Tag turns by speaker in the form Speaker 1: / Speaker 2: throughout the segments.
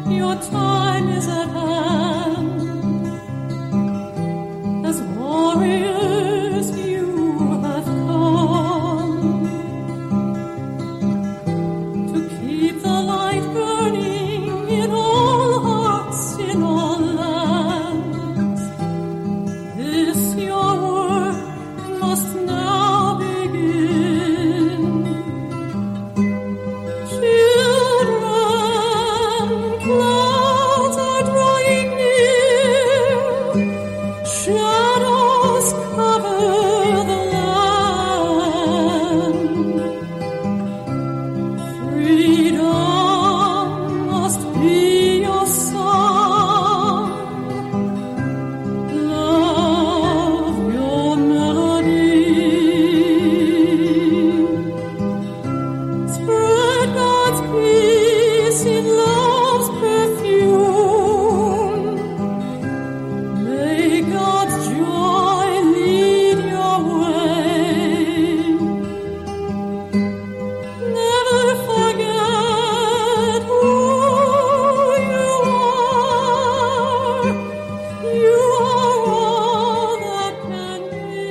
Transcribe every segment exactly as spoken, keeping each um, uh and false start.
Speaker 1: your time is at hand. As warriors you have come to keep the light burning in all hearts, in all lands. This your work must now begin. Children, clouds are drawing near, shadows cover the land. Freedom must be your song, love your melody. Spread God's peace in love's perfume. May God's joy lead your way. Never forget who you are. You are all that can be.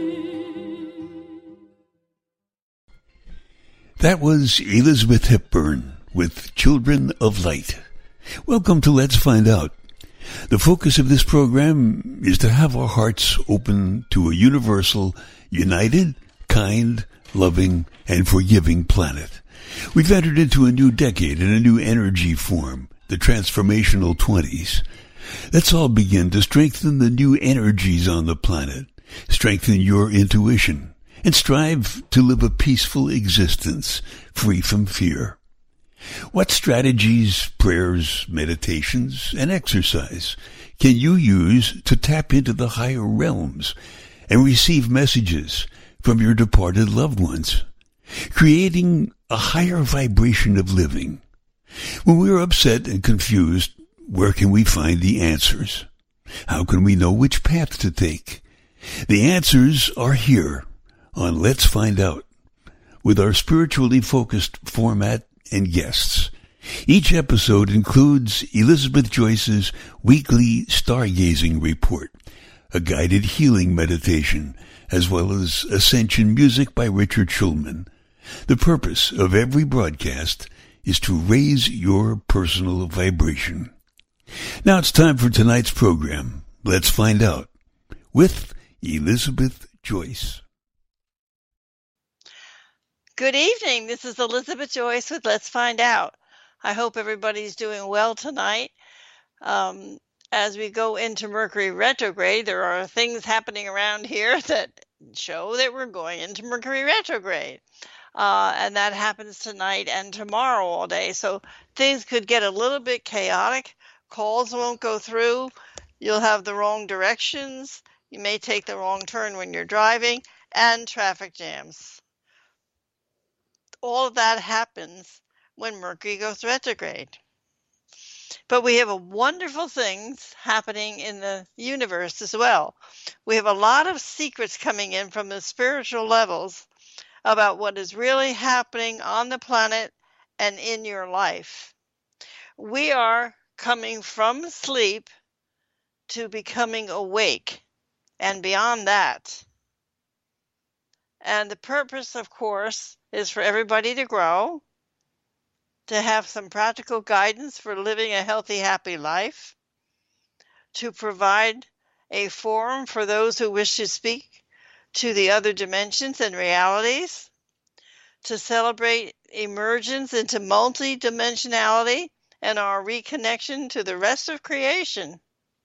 Speaker 2: That was Elizabeth Hepburn with Children of Light. Welcome to Let's Find Out. The focus of this program is to have our hearts open to a universal, united, kind, loving, and forgiving planet. We've entered into a new decade and a new energy form, the transformational twenties. Let's all begin to strengthen the new energies on the planet, strengthen your intuition, and strive to live a peaceful existence free from fear. What strategies, prayers, meditations, and exercise can you use to tap into the higher realms and receive messages from your departed loved ones, creating a higher vibration of living? When we are upset and confused, where can we find the answers? How can we know which path to take? The answers are here on Let's Find Out, with our spiritually focused format and guests. Each episode includes Elizabeth Joyce's weekly stargazing report, a guided healing meditation, as well as Ascension music by Richard Schulman. The purpose of every broadcast is to raise your personal vibration. Now it's time for tonight's program, Let's Find Out, with Elizabeth Joyce.
Speaker 3: Good evening. This is Elizabeth Joyce with Let's Find Out. I hope everybody's doing well tonight. Um, as we go into Mercury retrograde, there are things happening around here that show that we're going into Mercury retrograde. Uh, and that happens tonight and tomorrow all day. So things could get a little bit chaotic. Calls won't go through. You'll have the wrong directions. You may take the wrong turn when you're driving, and traffic jams. All of that happens when Mercury goes retrograde. But we have a wonderful things happening in the universe as well. We have a lot of secrets coming in from the spiritual levels about what is really happening on the planet and in your life. We are coming from sleep to becoming awake and beyond that. And the purpose, of course, is for everybody to grow, to have some practical guidance for living a healthy, happy life, to provide a forum for those who wish to speak to the other dimensions and realities, to celebrate emergence into multidimensionality and our reconnection to the rest of creation,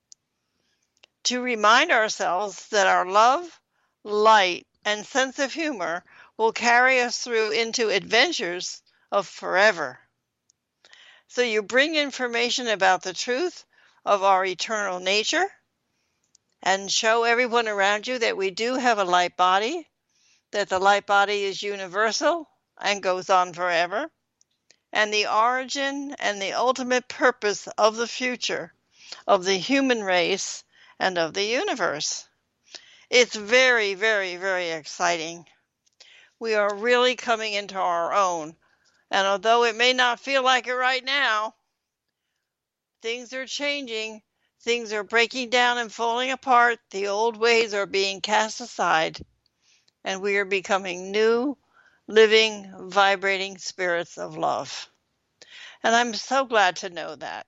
Speaker 3: to remind ourselves that our love, light, and sense of humor will carry us through into adventures of forever. So you bring information about the truth of our eternal nature and show everyone around you that we do have a light body, that the light body is universal and goes on forever, and the origin and the ultimate purpose of the future of the human race and of the universe. It's very, very, very exciting. We are really coming into our own. And although it may not feel like it right now, things are changing. Things are breaking down and falling apart. The old ways are being cast aside, and we are becoming new, living, vibrating spirits of love. And I'm so glad to know that.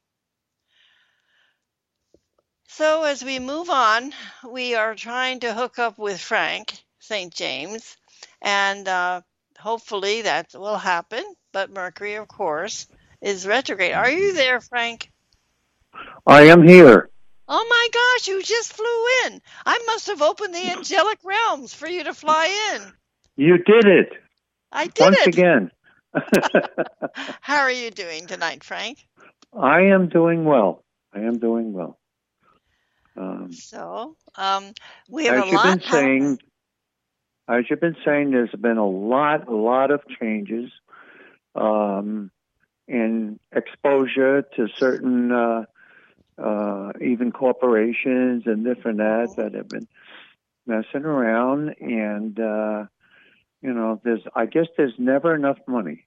Speaker 3: So as we move on, we are trying to hook up with Frank Saint James, and uh, hopefully that will happen. But Mercury, of course, is retrograde. Are you there, Frank?
Speaker 4: I am here.
Speaker 3: Oh my gosh, you just flew in. I must have opened the angelic realms for you to fly in.
Speaker 4: You did it.
Speaker 3: I did
Speaker 4: Once
Speaker 3: it.
Speaker 4: again.
Speaker 3: How are you doing tonight, Frank?
Speaker 4: I am doing well. I am doing well. Um,
Speaker 3: So, um, we have
Speaker 4: as
Speaker 3: a
Speaker 4: you've
Speaker 3: lot
Speaker 4: been saying, as you've been saying, there's been a lot, a lot of changes um, in exposure to certain, uh, uh, even corporations and different ads that have been messing around. And uh, you know, there's, I guess, there's never enough money.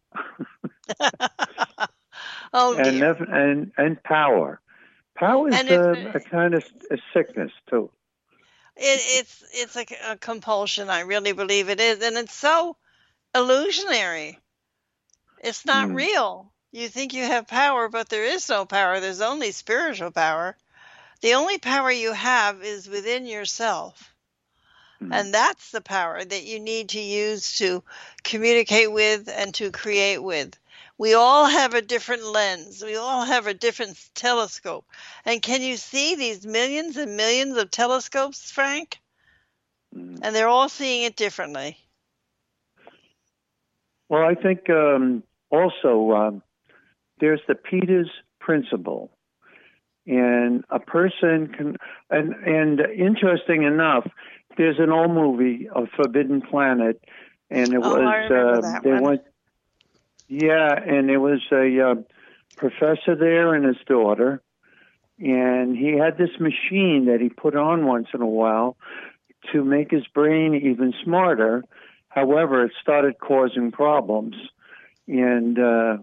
Speaker 3: oh
Speaker 4: and,
Speaker 3: dear.
Speaker 4: nev- and and power. Power is
Speaker 3: And if,
Speaker 4: a, a kind of a sickness too.
Speaker 3: It, it's it's a, a compulsion. I really believe it is, and it's so illusionary. It's not
Speaker 4: Mm.
Speaker 3: real. You think you have power, but there is no power. There's only spiritual power. The only power you have is within yourself.
Speaker 4: Mm.
Speaker 3: And that's the power that you need to use to communicate with and to create with. We all have a different lens. We all have a different telescope. And can you see these millions and millions of telescopes, Frank?
Speaker 4: Mm.
Speaker 3: And they're all seeing it differently.
Speaker 4: Well, I think um, also um, there's the Peters principle. And a person can, and, and interesting enough, there's an old movie, A Forbidden Planet, and it
Speaker 3: Oh,
Speaker 4: was,
Speaker 3: I remember
Speaker 4: uh,
Speaker 3: that
Speaker 4: they
Speaker 3: one.
Speaker 4: went, yeah, and it was a uh, professor there and his daughter, and he had this machine that he put on once in a while to make his brain even smarter. However, it started causing problems, and uh,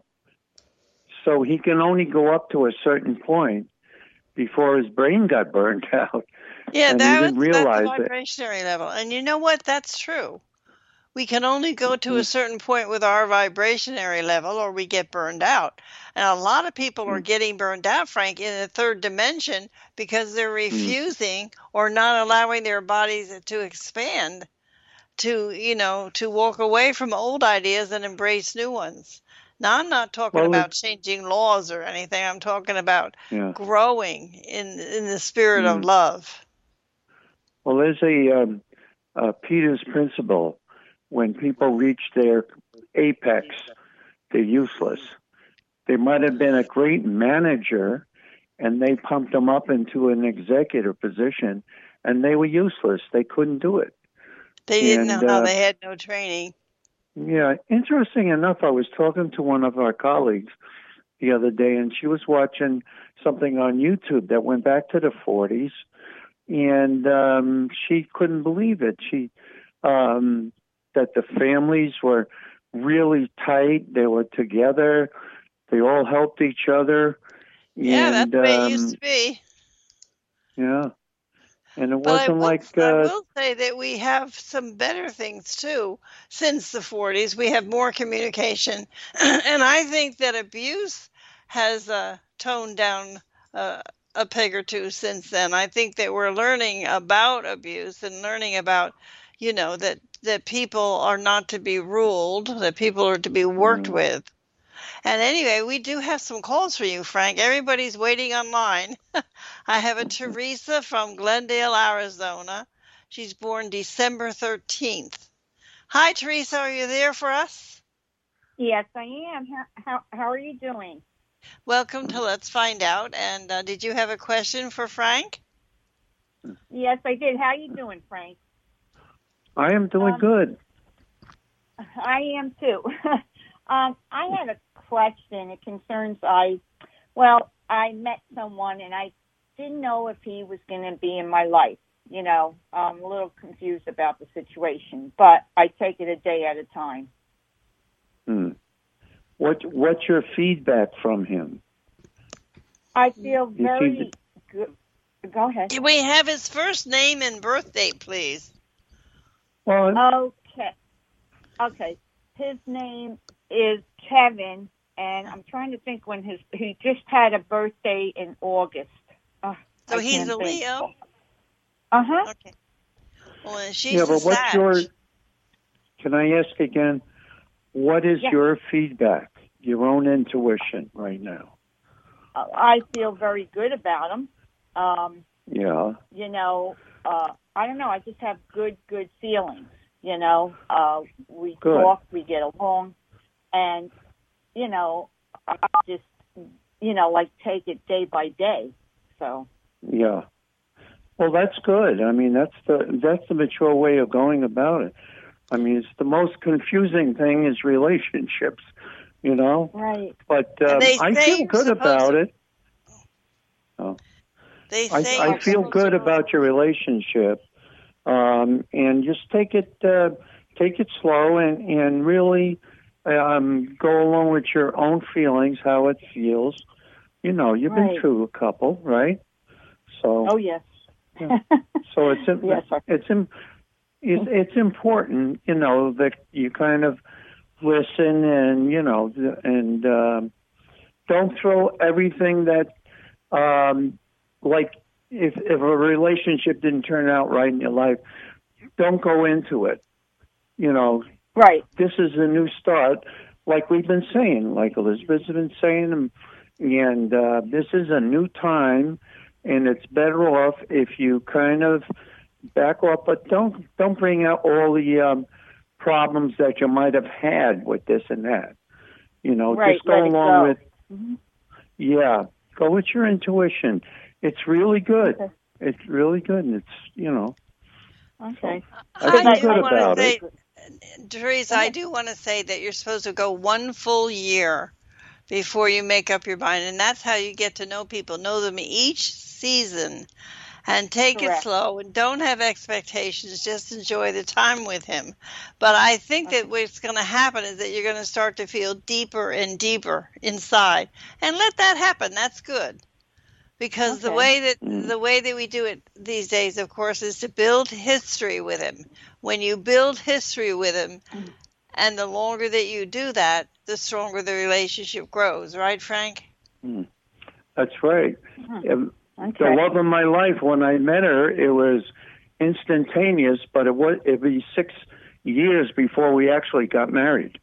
Speaker 4: so he can only go up to a certain point before his brain got burned out.
Speaker 3: Yeah,
Speaker 4: and
Speaker 3: that
Speaker 4: he
Speaker 3: was
Speaker 4: didn't
Speaker 3: that's
Speaker 4: realize
Speaker 3: the
Speaker 4: it.
Speaker 3: vibrationary level. And you know what? That's true. We can only go to a
Speaker 4: Mm.
Speaker 3: certain point with our vibrationary level or we get burned out. And a lot of people are
Speaker 4: Mm.
Speaker 3: getting burned out, Frank, in the third dimension because they're
Speaker 4: Mm.
Speaker 3: refusing or not allowing their bodies to expand, to, you know, to walk away from old ideas and embrace new ones. Now, I'm not talking
Speaker 4: Well,
Speaker 3: about
Speaker 4: it's,
Speaker 3: changing laws or anything. I'm talking about
Speaker 4: yeah.
Speaker 3: growing in in the spirit of
Speaker 4: Mm.
Speaker 3: love.
Speaker 4: Well, there's a, um, a Peters principle. When people reach their apex, they're useless. They might have been a great manager, and they pumped them up into an executive position, and they were useless. They couldn't do it.
Speaker 3: They didn't
Speaker 4: And
Speaker 3: know how
Speaker 4: uh,
Speaker 3: they had no training.
Speaker 4: yeah, interesting enough, I was talking to one of our colleagues the other day, and she was watching something on YouTube that went back to the forties, and um, she couldn't believe it. She um, that the families were really tight. They were together. They all helped each other.
Speaker 3: Yeah, that's
Speaker 4: And
Speaker 3: the way it used
Speaker 4: um,
Speaker 3: to be.
Speaker 4: yeah, and it
Speaker 3: But I
Speaker 4: wasn't
Speaker 3: will,
Speaker 4: like
Speaker 3: I
Speaker 4: uh,
Speaker 3: will say that we have some better things too. Since the forties, we have more communication, and I think that abuse has uh, toned down uh, a peg or two since then. I think that we're learning about abuse and learning about, you know, that that people are not to be ruled, that people are to be worked
Speaker 4: mm,
Speaker 3: with. And anyway, we do have some calls for you, Frank. Everybody's waiting online. I have a Teresa from Glendale, Arizona. She's born December thirteenth. Hi, Teresa. Are you there for us?
Speaker 5: Yes, I am. How how, how are you doing?
Speaker 3: Welcome to Let's Find Out. And uh, did you have a question for Frank?
Speaker 5: Yes, I did. How you doing, Frank?
Speaker 4: I am doing
Speaker 5: Um,
Speaker 4: good.
Speaker 5: I am too. um, I had a question. It concerns I. Well, I met someone and I didn't know if he was going to be in my life. You know, I'm a little confused about the situation, but I take it a day at a time.
Speaker 4: Hmm. What What's your feedback from him?
Speaker 5: I feel
Speaker 4: You see
Speaker 5: very good. Go ahead.
Speaker 3: Can we have his first name and birth date, please?
Speaker 4: Well,
Speaker 5: Okay. Okay. His name is Kevin, and I'm trying to think when his he just had a birthday in August. Uh,
Speaker 3: So
Speaker 5: I
Speaker 3: he's
Speaker 5: can't
Speaker 3: a
Speaker 5: think.
Speaker 3: Leo?
Speaker 5: Uh huh.
Speaker 3: Okay. Well, and she's
Speaker 4: yeah,
Speaker 3: a
Speaker 4: but what's
Speaker 3: Sag.
Speaker 4: your, can I ask again, what is
Speaker 5: Yeah.
Speaker 4: your feedback, your own intuition right now?
Speaker 5: I feel very good about him. Um,
Speaker 4: Yeah.
Speaker 5: you know, uh, I don't know. I just have good, good feelings. You know, uh, we
Speaker 4: Good.
Speaker 5: talk, we get along, and you know, I just, you know, like take it day by day. So.
Speaker 4: Yeah. Well, that's good. I mean, that's the that's the mature way of going about it. I mean, it's the most confusing thing is relationships, you know.
Speaker 5: Right.
Speaker 4: But
Speaker 3: And
Speaker 4: um,
Speaker 3: they
Speaker 4: I
Speaker 3: say
Speaker 4: feel
Speaker 3: you're
Speaker 4: good
Speaker 3: supposed
Speaker 4: about
Speaker 3: to-
Speaker 4: it. Oh.
Speaker 3: They
Speaker 4: I,
Speaker 3: say
Speaker 4: I
Speaker 3: you're
Speaker 4: feel
Speaker 3: supposed
Speaker 4: good
Speaker 3: to-
Speaker 4: about your relationship, um, and just take it uh, take it slow and and really um, go along with your own feelings, how it feels. You know, you've been
Speaker 5: Right.
Speaker 4: through a couple, right? So.
Speaker 5: Oh yes.
Speaker 4: Yeah. So it's im-
Speaker 5: Yes, sir.
Speaker 4: it's im- it's it's important, you know, that you kind of listen and you know and um, don't throw everything that um, like if if a relationship didn't turn out right in your life, don't go into it. You know,
Speaker 5: Right.
Speaker 4: this is a new start, like we've been saying, like Elizabeth's been saying, and, and uh, this is a new time. And it's better off if you kind of back off, but don't don't bring out all the um, problems that you might have had with this and that. You know,
Speaker 5: Right,
Speaker 4: just go
Speaker 5: let it
Speaker 4: along
Speaker 5: go.
Speaker 4: with,
Speaker 5: Mhm.
Speaker 4: yeah, go with your intuition. It's really good.
Speaker 5: Okay.
Speaker 4: It's really good, and it's you know,
Speaker 5: Okay.
Speaker 4: I
Speaker 3: I
Speaker 4: feel
Speaker 3: do
Speaker 4: good
Speaker 3: want
Speaker 4: about
Speaker 3: to say,
Speaker 4: it.
Speaker 3: Teresa, I do want to say that you're supposed to go one full year before you make up your mind, and that's how you get to know people, know them each season, and take
Speaker 5: Correct.
Speaker 3: it slow and don't have expectations. Just enjoy the time with him. But I think that what's going to happen is that you're going to start to feel deeper and deeper inside, and let that happen. That's good. Because the
Speaker 5: Okay.
Speaker 3: way that
Speaker 4: Mm.
Speaker 3: the way that we do it these days, of course, is to build history with him. When you build history with him, and the longer that you do that, the stronger the relationship grows, right, Frank?
Speaker 4: Mm. That's right. Um,
Speaker 5: Okay.
Speaker 4: The love of my life, when I met her, it was instantaneous, but it was it'd be six years before we actually got married.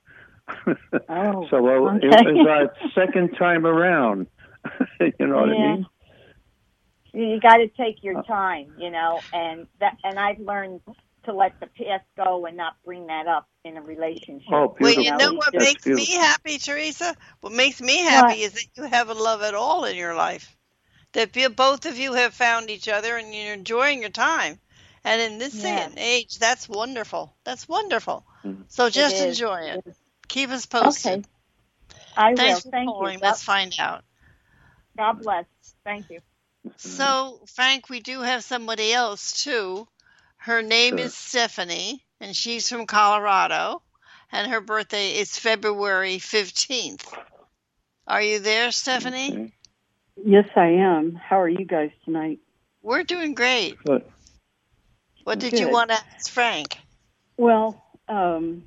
Speaker 5: Oh,
Speaker 4: so uh,
Speaker 5: okay.
Speaker 4: it was our second time around. You know what I
Speaker 5: Yeah.
Speaker 4: mean?
Speaker 5: You got to take your time, you know, and that, and I've learned to let the past go and not bring that up in a relationship.
Speaker 4: Oh,
Speaker 3: Well,
Speaker 4: beautiful.
Speaker 3: you know what
Speaker 4: That's
Speaker 3: makes me
Speaker 4: beautiful.
Speaker 3: happy, Teresa? What makes me happy
Speaker 5: What?
Speaker 3: is that you have a love at all in your life. That you, both of you have found each other and you're enjoying your time. And in this day
Speaker 5: Yeah.
Speaker 3: and age, that's wonderful. That's wonderful.
Speaker 4: Mhm.
Speaker 3: So just
Speaker 5: is.
Speaker 3: enjoy it.
Speaker 5: It is.
Speaker 3: Keep us posted.
Speaker 5: Okay. I
Speaker 3: Thanks
Speaker 5: will.
Speaker 3: for
Speaker 5: Thank
Speaker 3: calling.
Speaker 5: you.
Speaker 3: Let's
Speaker 5: God,
Speaker 3: find out.
Speaker 5: God bless. Thank you.
Speaker 3: So, Frank, we do have somebody else too. Her name
Speaker 4: Sure.
Speaker 3: is Stephanie, and she's from Colorado, and her birthday is February fifteenth. Are you there, Stephanie?
Speaker 4: Okay.
Speaker 6: Yes, I am. How are you guys tonight?
Speaker 3: We're doing great.
Speaker 4: Good.
Speaker 3: What did you
Speaker 6: Good.
Speaker 3: want to ask Frank?
Speaker 6: Well, um,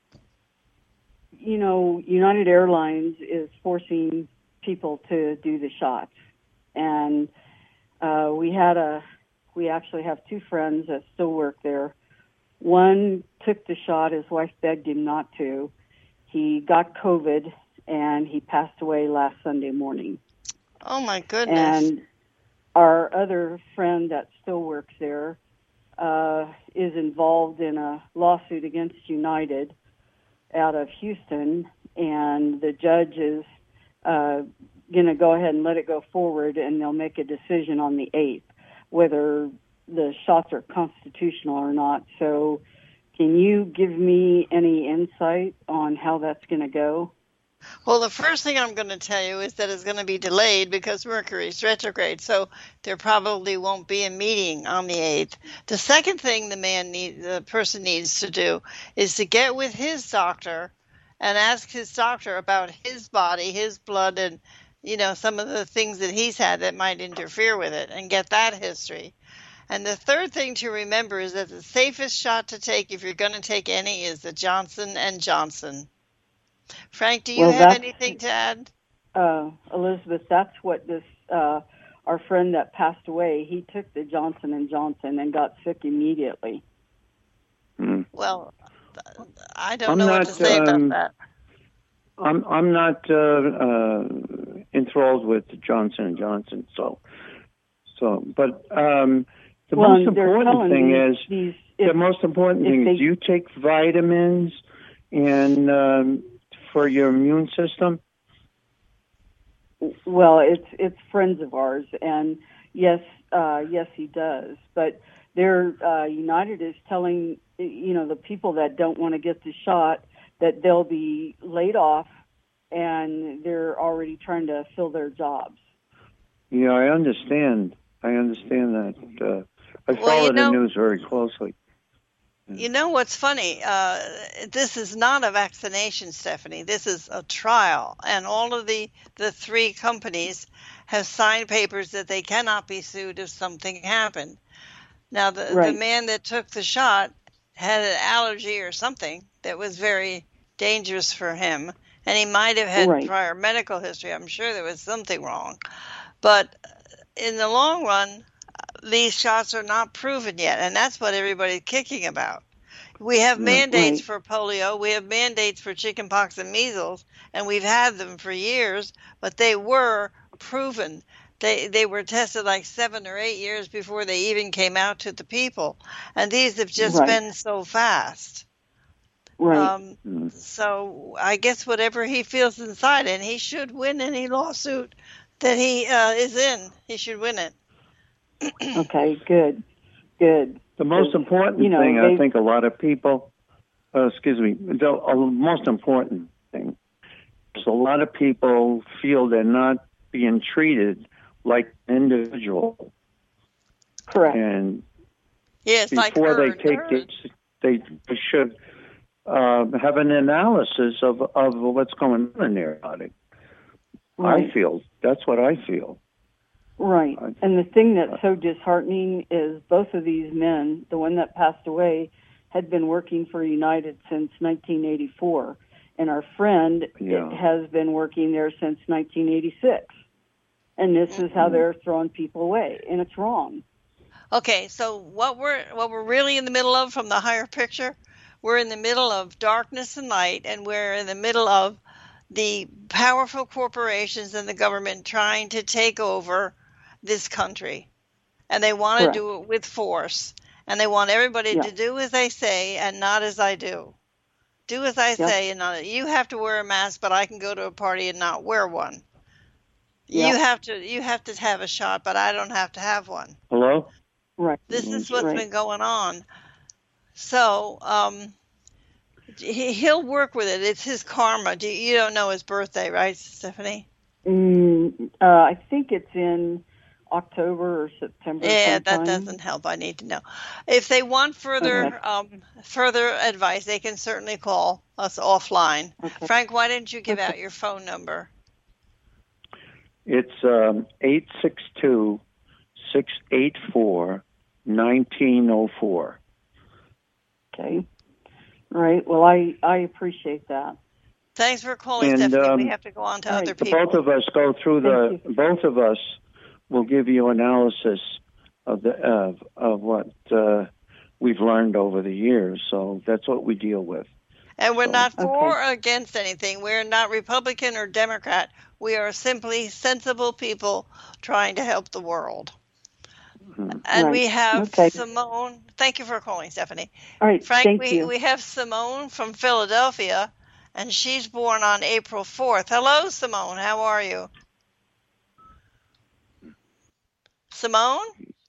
Speaker 6: you know, United Airlines is forcing people to do the shots. And uh, we had a, we actually have two friends that still work there. One took the shot. His wife begged him not to. He got COVID, and he passed away last Sunday morning.
Speaker 3: Oh, my goodness.
Speaker 6: And our other friend that still works there uh, is involved in a lawsuit against United out of Houston, and the judge is uh, going to go ahead and let it go forward, and they'll make a decision on the eighth, whether the shots are constitutional or not. So can you give me any insight on how that's going to go?
Speaker 3: Well, the first thing I'm going to tell you is that it's going to be delayed because Mercury's retrograde, so there probably won't be a meeting on the eighth. The second thing the man need, the person needs to do is to get with his doctor and ask his doctor about his body, his blood, and you know, some of the things that he's had that might interfere with it and get that history. And the third thing to remember is that the safest shot to take, if you're going to take any, is the Johnson and Johnson. Frank, do you
Speaker 6: Well,
Speaker 3: have
Speaker 6: that's-
Speaker 3: anything to add?
Speaker 6: Uh, Elizabeth, that's what this uh, our friend that passed away. He took the Johnson and Johnson and got sick immediately.
Speaker 4: Mm.
Speaker 3: Well, I don't
Speaker 4: I'm
Speaker 3: know what
Speaker 4: not,
Speaker 3: to say
Speaker 4: um,
Speaker 3: about that.
Speaker 4: I'm I'm not uh, uh, enthralled with Johnson and Johnson. So, so, but um, the
Speaker 6: well,
Speaker 4: most
Speaker 6: they're
Speaker 4: important
Speaker 6: telling
Speaker 4: thing
Speaker 6: these,
Speaker 4: is
Speaker 6: these,
Speaker 4: the
Speaker 6: if,
Speaker 4: most important
Speaker 6: if
Speaker 4: thing
Speaker 6: they-
Speaker 4: is you take vitamins and um, for your immune system.
Speaker 6: well, it's it's friends of ours, and yes, uh, yes, he does. But they're uh, United is telling you know the people that don't want to get the shot that they'll be laid off, and they're already trying to fill their jobs.
Speaker 4: Yeah, I understand. I understand that. Uh, I
Speaker 3: Well,
Speaker 4: follow
Speaker 3: you know-
Speaker 4: the news very closely.
Speaker 3: You know what's funny? Uh, this is not a vaccination, Stephanie. This is a trial, and all of the the three companies have signed papers that they cannot be sued if something happened. Now, the the
Speaker 6: Right.
Speaker 3: man that took the shot had an allergy or something that was very dangerous for him, and he might have had
Speaker 6: Right.
Speaker 3: prior medical history. I'm sure there was something wrong, but in the long run, these shots are not proven yet, and that's what everybody's kicking about. We have
Speaker 4: Yeah,
Speaker 3: mandates
Speaker 6: right.
Speaker 3: for polio, we have mandates for chickenpox and measles, and we've had them for years, but they were proven. They they were tested like seven or eight years before they even came out to the people, and these have just
Speaker 6: Right.
Speaker 3: been so fast.
Speaker 6: Right.
Speaker 3: Um,
Speaker 4: Mm.
Speaker 3: so I guess whatever he feels inside, and he should win any lawsuit that he uh, is in, he should win it.
Speaker 6: Okay. Good. Good.
Speaker 4: The most important
Speaker 6: you know,
Speaker 4: thing, I
Speaker 6: they-
Speaker 4: think, a lot of people, uh, excuse me, the uh, most important thing is a lot of people feel they're not being treated like an individual,
Speaker 6: Correct.
Speaker 4: and
Speaker 3: Yeah, it's like
Speaker 4: before
Speaker 3: herd,
Speaker 4: they take
Speaker 3: herd.
Speaker 4: it, they, they should uh, have an analysis of of what's going on in their body.
Speaker 6: Right.
Speaker 4: I feel that's what I feel.
Speaker 6: Right.
Speaker 4: I-
Speaker 6: And the thing that's so disheartening is both of these men, the one that passed away, had been working for United since nineteen eighty-four. And our friend
Speaker 4: Yeah.
Speaker 6: has been working there since nineteen eighty-six. And this is how they're throwing people away. And it's wrong.
Speaker 3: Okay, so what we're what we're really in the middle of from the higher picture, we're in the middle of darkness and light, and we're in the middle of the powerful corporations and the government trying to take over this country. And they want to
Speaker 6: Correct.
Speaker 3: do it with force. And they want everybody
Speaker 6: Yeah.
Speaker 3: to do as I say and not as I do. Do as I
Speaker 6: Yep.
Speaker 3: say and not you have to wear a mask, but I can go to a party and not wear one.
Speaker 6: Yep.
Speaker 3: You have to you have to have a shot, but I don't have to have one.
Speaker 4: Hello?
Speaker 6: Right.
Speaker 3: This is what's
Speaker 6: Right.
Speaker 3: been going on. So um, he, he'll work with it. It's his karma. Do, you don't know his birthday, right, Stephanie?
Speaker 6: Mm, uh, I think it's in October or September.
Speaker 3: Yeah,
Speaker 6: sometime.
Speaker 3: that doesn't help. I need to know. If they want further
Speaker 6: Okay.
Speaker 3: um, further advice, they can certainly call us offline.
Speaker 6: Okay.
Speaker 3: Frank, why didn't you give
Speaker 6: Okay.
Speaker 3: out your phone number?
Speaker 4: It's um, eight six two, six eight four, one nine zero four.
Speaker 6: Okay. All right. Well, I, I appreciate that.
Speaker 3: Thanks for calling,
Speaker 4: And,
Speaker 3: Stephanie.
Speaker 4: um,
Speaker 3: we have to go on to
Speaker 6: all right,
Speaker 3: other
Speaker 4: The
Speaker 3: people.
Speaker 4: both of us go through the.
Speaker 6: Thank
Speaker 4: Both of us will give you analysis of the of of what uh, we've learned over the years. So that's what we deal with.
Speaker 3: And we're
Speaker 4: So-
Speaker 3: not for
Speaker 6: Okay.
Speaker 3: or against anything. We're not Republican or Democrat. We are simply sensible people trying to help the world.
Speaker 4: Mhm.
Speaker 3: And
Speaker 6: Right.
Speaker 3: we have
Speaker 6: Okay.
Speaker 3: Simone. Thank you for calling, Stephanie.
Speaker 6: All right.
Speaker 3: Frank,
Speaker 6: Thank
Speaker 3: we,
Speaker 6: you.
Speaker 3: we have Simone from Philadelphia, and she's born on April fourth. Hello, Simone. How are you? Simone?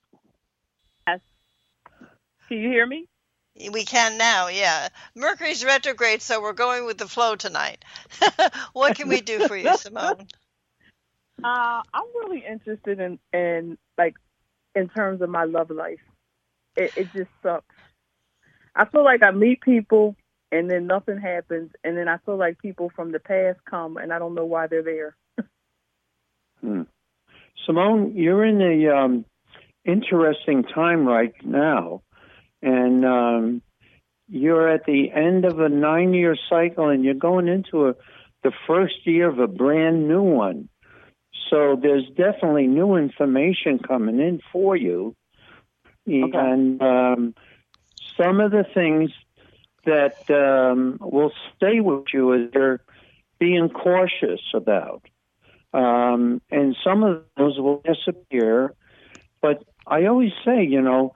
Speaker 7: Can you hear me?
Speaker 3: We can now, yeah. Mercury's retrograde, so we're going with the flow tonight. What can we do for you, Simone?
Speaker 7: Uh, I'm really interested in, in like, in terms of my love life. It, it just sucks. I feel like I meet people and then nothing happens, and then I feel like people from the past come and I don't know why they're there.
Speaker 4: Hmm. Simone, you're in a um, interesting time right now, and um, you're at the end of a nine-year cycle, and you're going into a, the first year of a brand new one. So there's definitely new information coming in for you. Okay. And um, some of the things that um, will stay with you is you're being cautious about. Um, and some of those will disappear. But I always say, you know,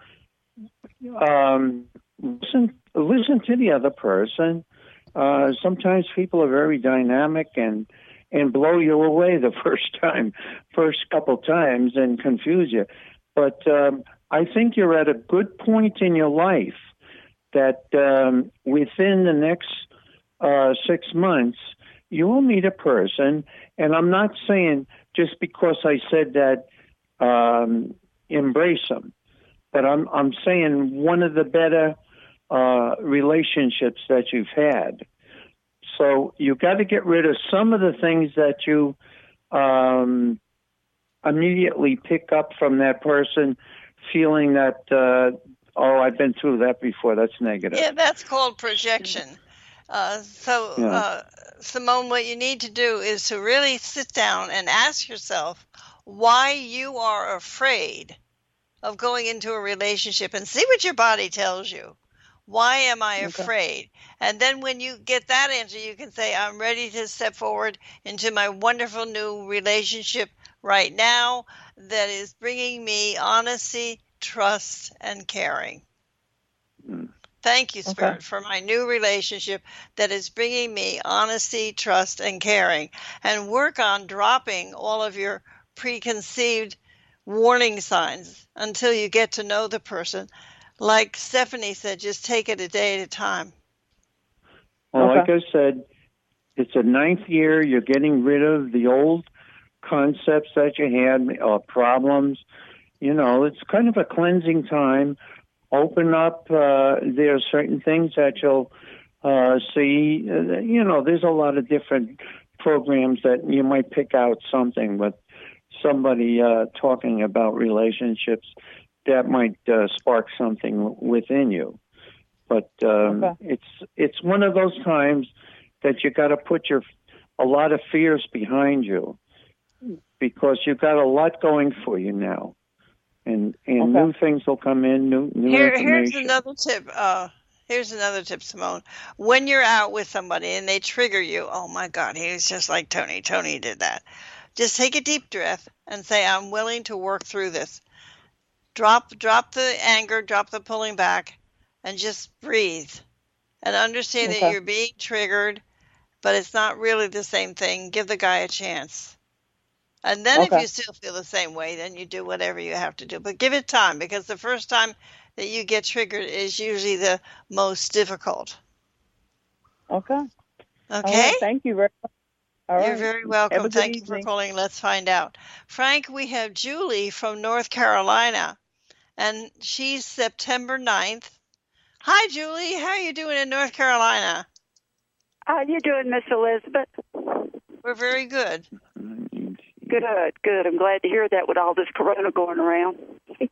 Speaker 4: um, listen, listen to the other person. Uh, sometimes people are very dynamic and, and blow you away the first time, first couple times and confuse you. But um, I think you're at a good point in your life that um, within the next uh, six months, you will meet a person. And I'm not saying just because I said that, um, embrace them, but I'm, I'm saying one of the better uh, relationships that you've had. So you got to get rid of some of the things that you um, immediately pick up from that person, feeling that, uh, oh, I've been through that before. That's negative.
Speaker 3: Yeah, that's called projection. Uh, so,
Speaker 4: Yeah.
Speaker 3: uh, Simone, what you need to do is to really sit down and ask yourself why you are afraid of going into a relationship and see what your body tells you. Why am I
Speaker 4: Okay.
Speaker 3: afraid? And then when you get that answer, you can say, I'm ready to step forward into my wonderful new relationship right now that is bringing me honesty, trust, and caring.
Speaker 4: Mm.
Speaker 3: Thank you, Spirit,
Speaker 7: Okay.
Speaker 3: for my new relationship that is bringing me honesty, trust, and caring. And work on dropping all of your preconceived warning signs until you get to know the person. Like Stephanie said, just take it a day at a time.
Speaker 4: Well,
Speaker 7: Okay.
Speaker 4: like I said, it's a ninth year. You're getting rid of the old concepts that you had, uh, problems. You know, it's kind of a cleansing time. Open up. Uh, there are certain things that you'll uh, see. Uh, you know, there's a lot of different programs that you might pick out something with somebody uh, talking about relationships that might uh, spark something within you. But um,
Speaker 7: Okay.
Speaker 4: it's it's one of those times that you got to put your a lot of fears behind you because you've got a lot going for you now. And and
Speaker 7: Okay.
Speaker 4: new things will come in, new new
Speaker 3: Here, here's
Speaker 4: information.
Speaker 3: another tip. Uh, here's another tip, Simone. When you're out with somebody and they trigger you, oh my God, he was just like Tony. Tony did that. Just take a deep breath and say, I'm willing to work through this. Drop, drop the anger, drop the pulling back, and just breathe. And understand that
Speaker 7: Okay.
Speaker 3: you're being triggered, but it's not really the same thing. Give the guy a chance. And then if
Speaker 7: Okay.
Speaker 3: you still feel the same way, then you do whatever you have to do. But give it time, because the first time that you get triggered is usually the most difficult.
Speaker 7: Okay. All
Speaker 3: Okay?
Speaker 7: right. Thank you very much. All
Speaker 3: You're
Speaker 7: right.
Speaker 3: very
Speaker 7: Have a
Speaker 3: welcome.
Speaker 7: good
Speaker 3: Thank you for
Speaker 7: evening.
Speaker 3: calling. Let's find out. Frank, we have Julie from North Carolina, and she's September ninth. Hi, Julie. How are you doing in North Carolina?
Speaker 8: How you doing, Miss Elizabeth?
Speaker 3: We're very good.
Speaker 8: Good, good. I'm glad to hear that with all this corona going around.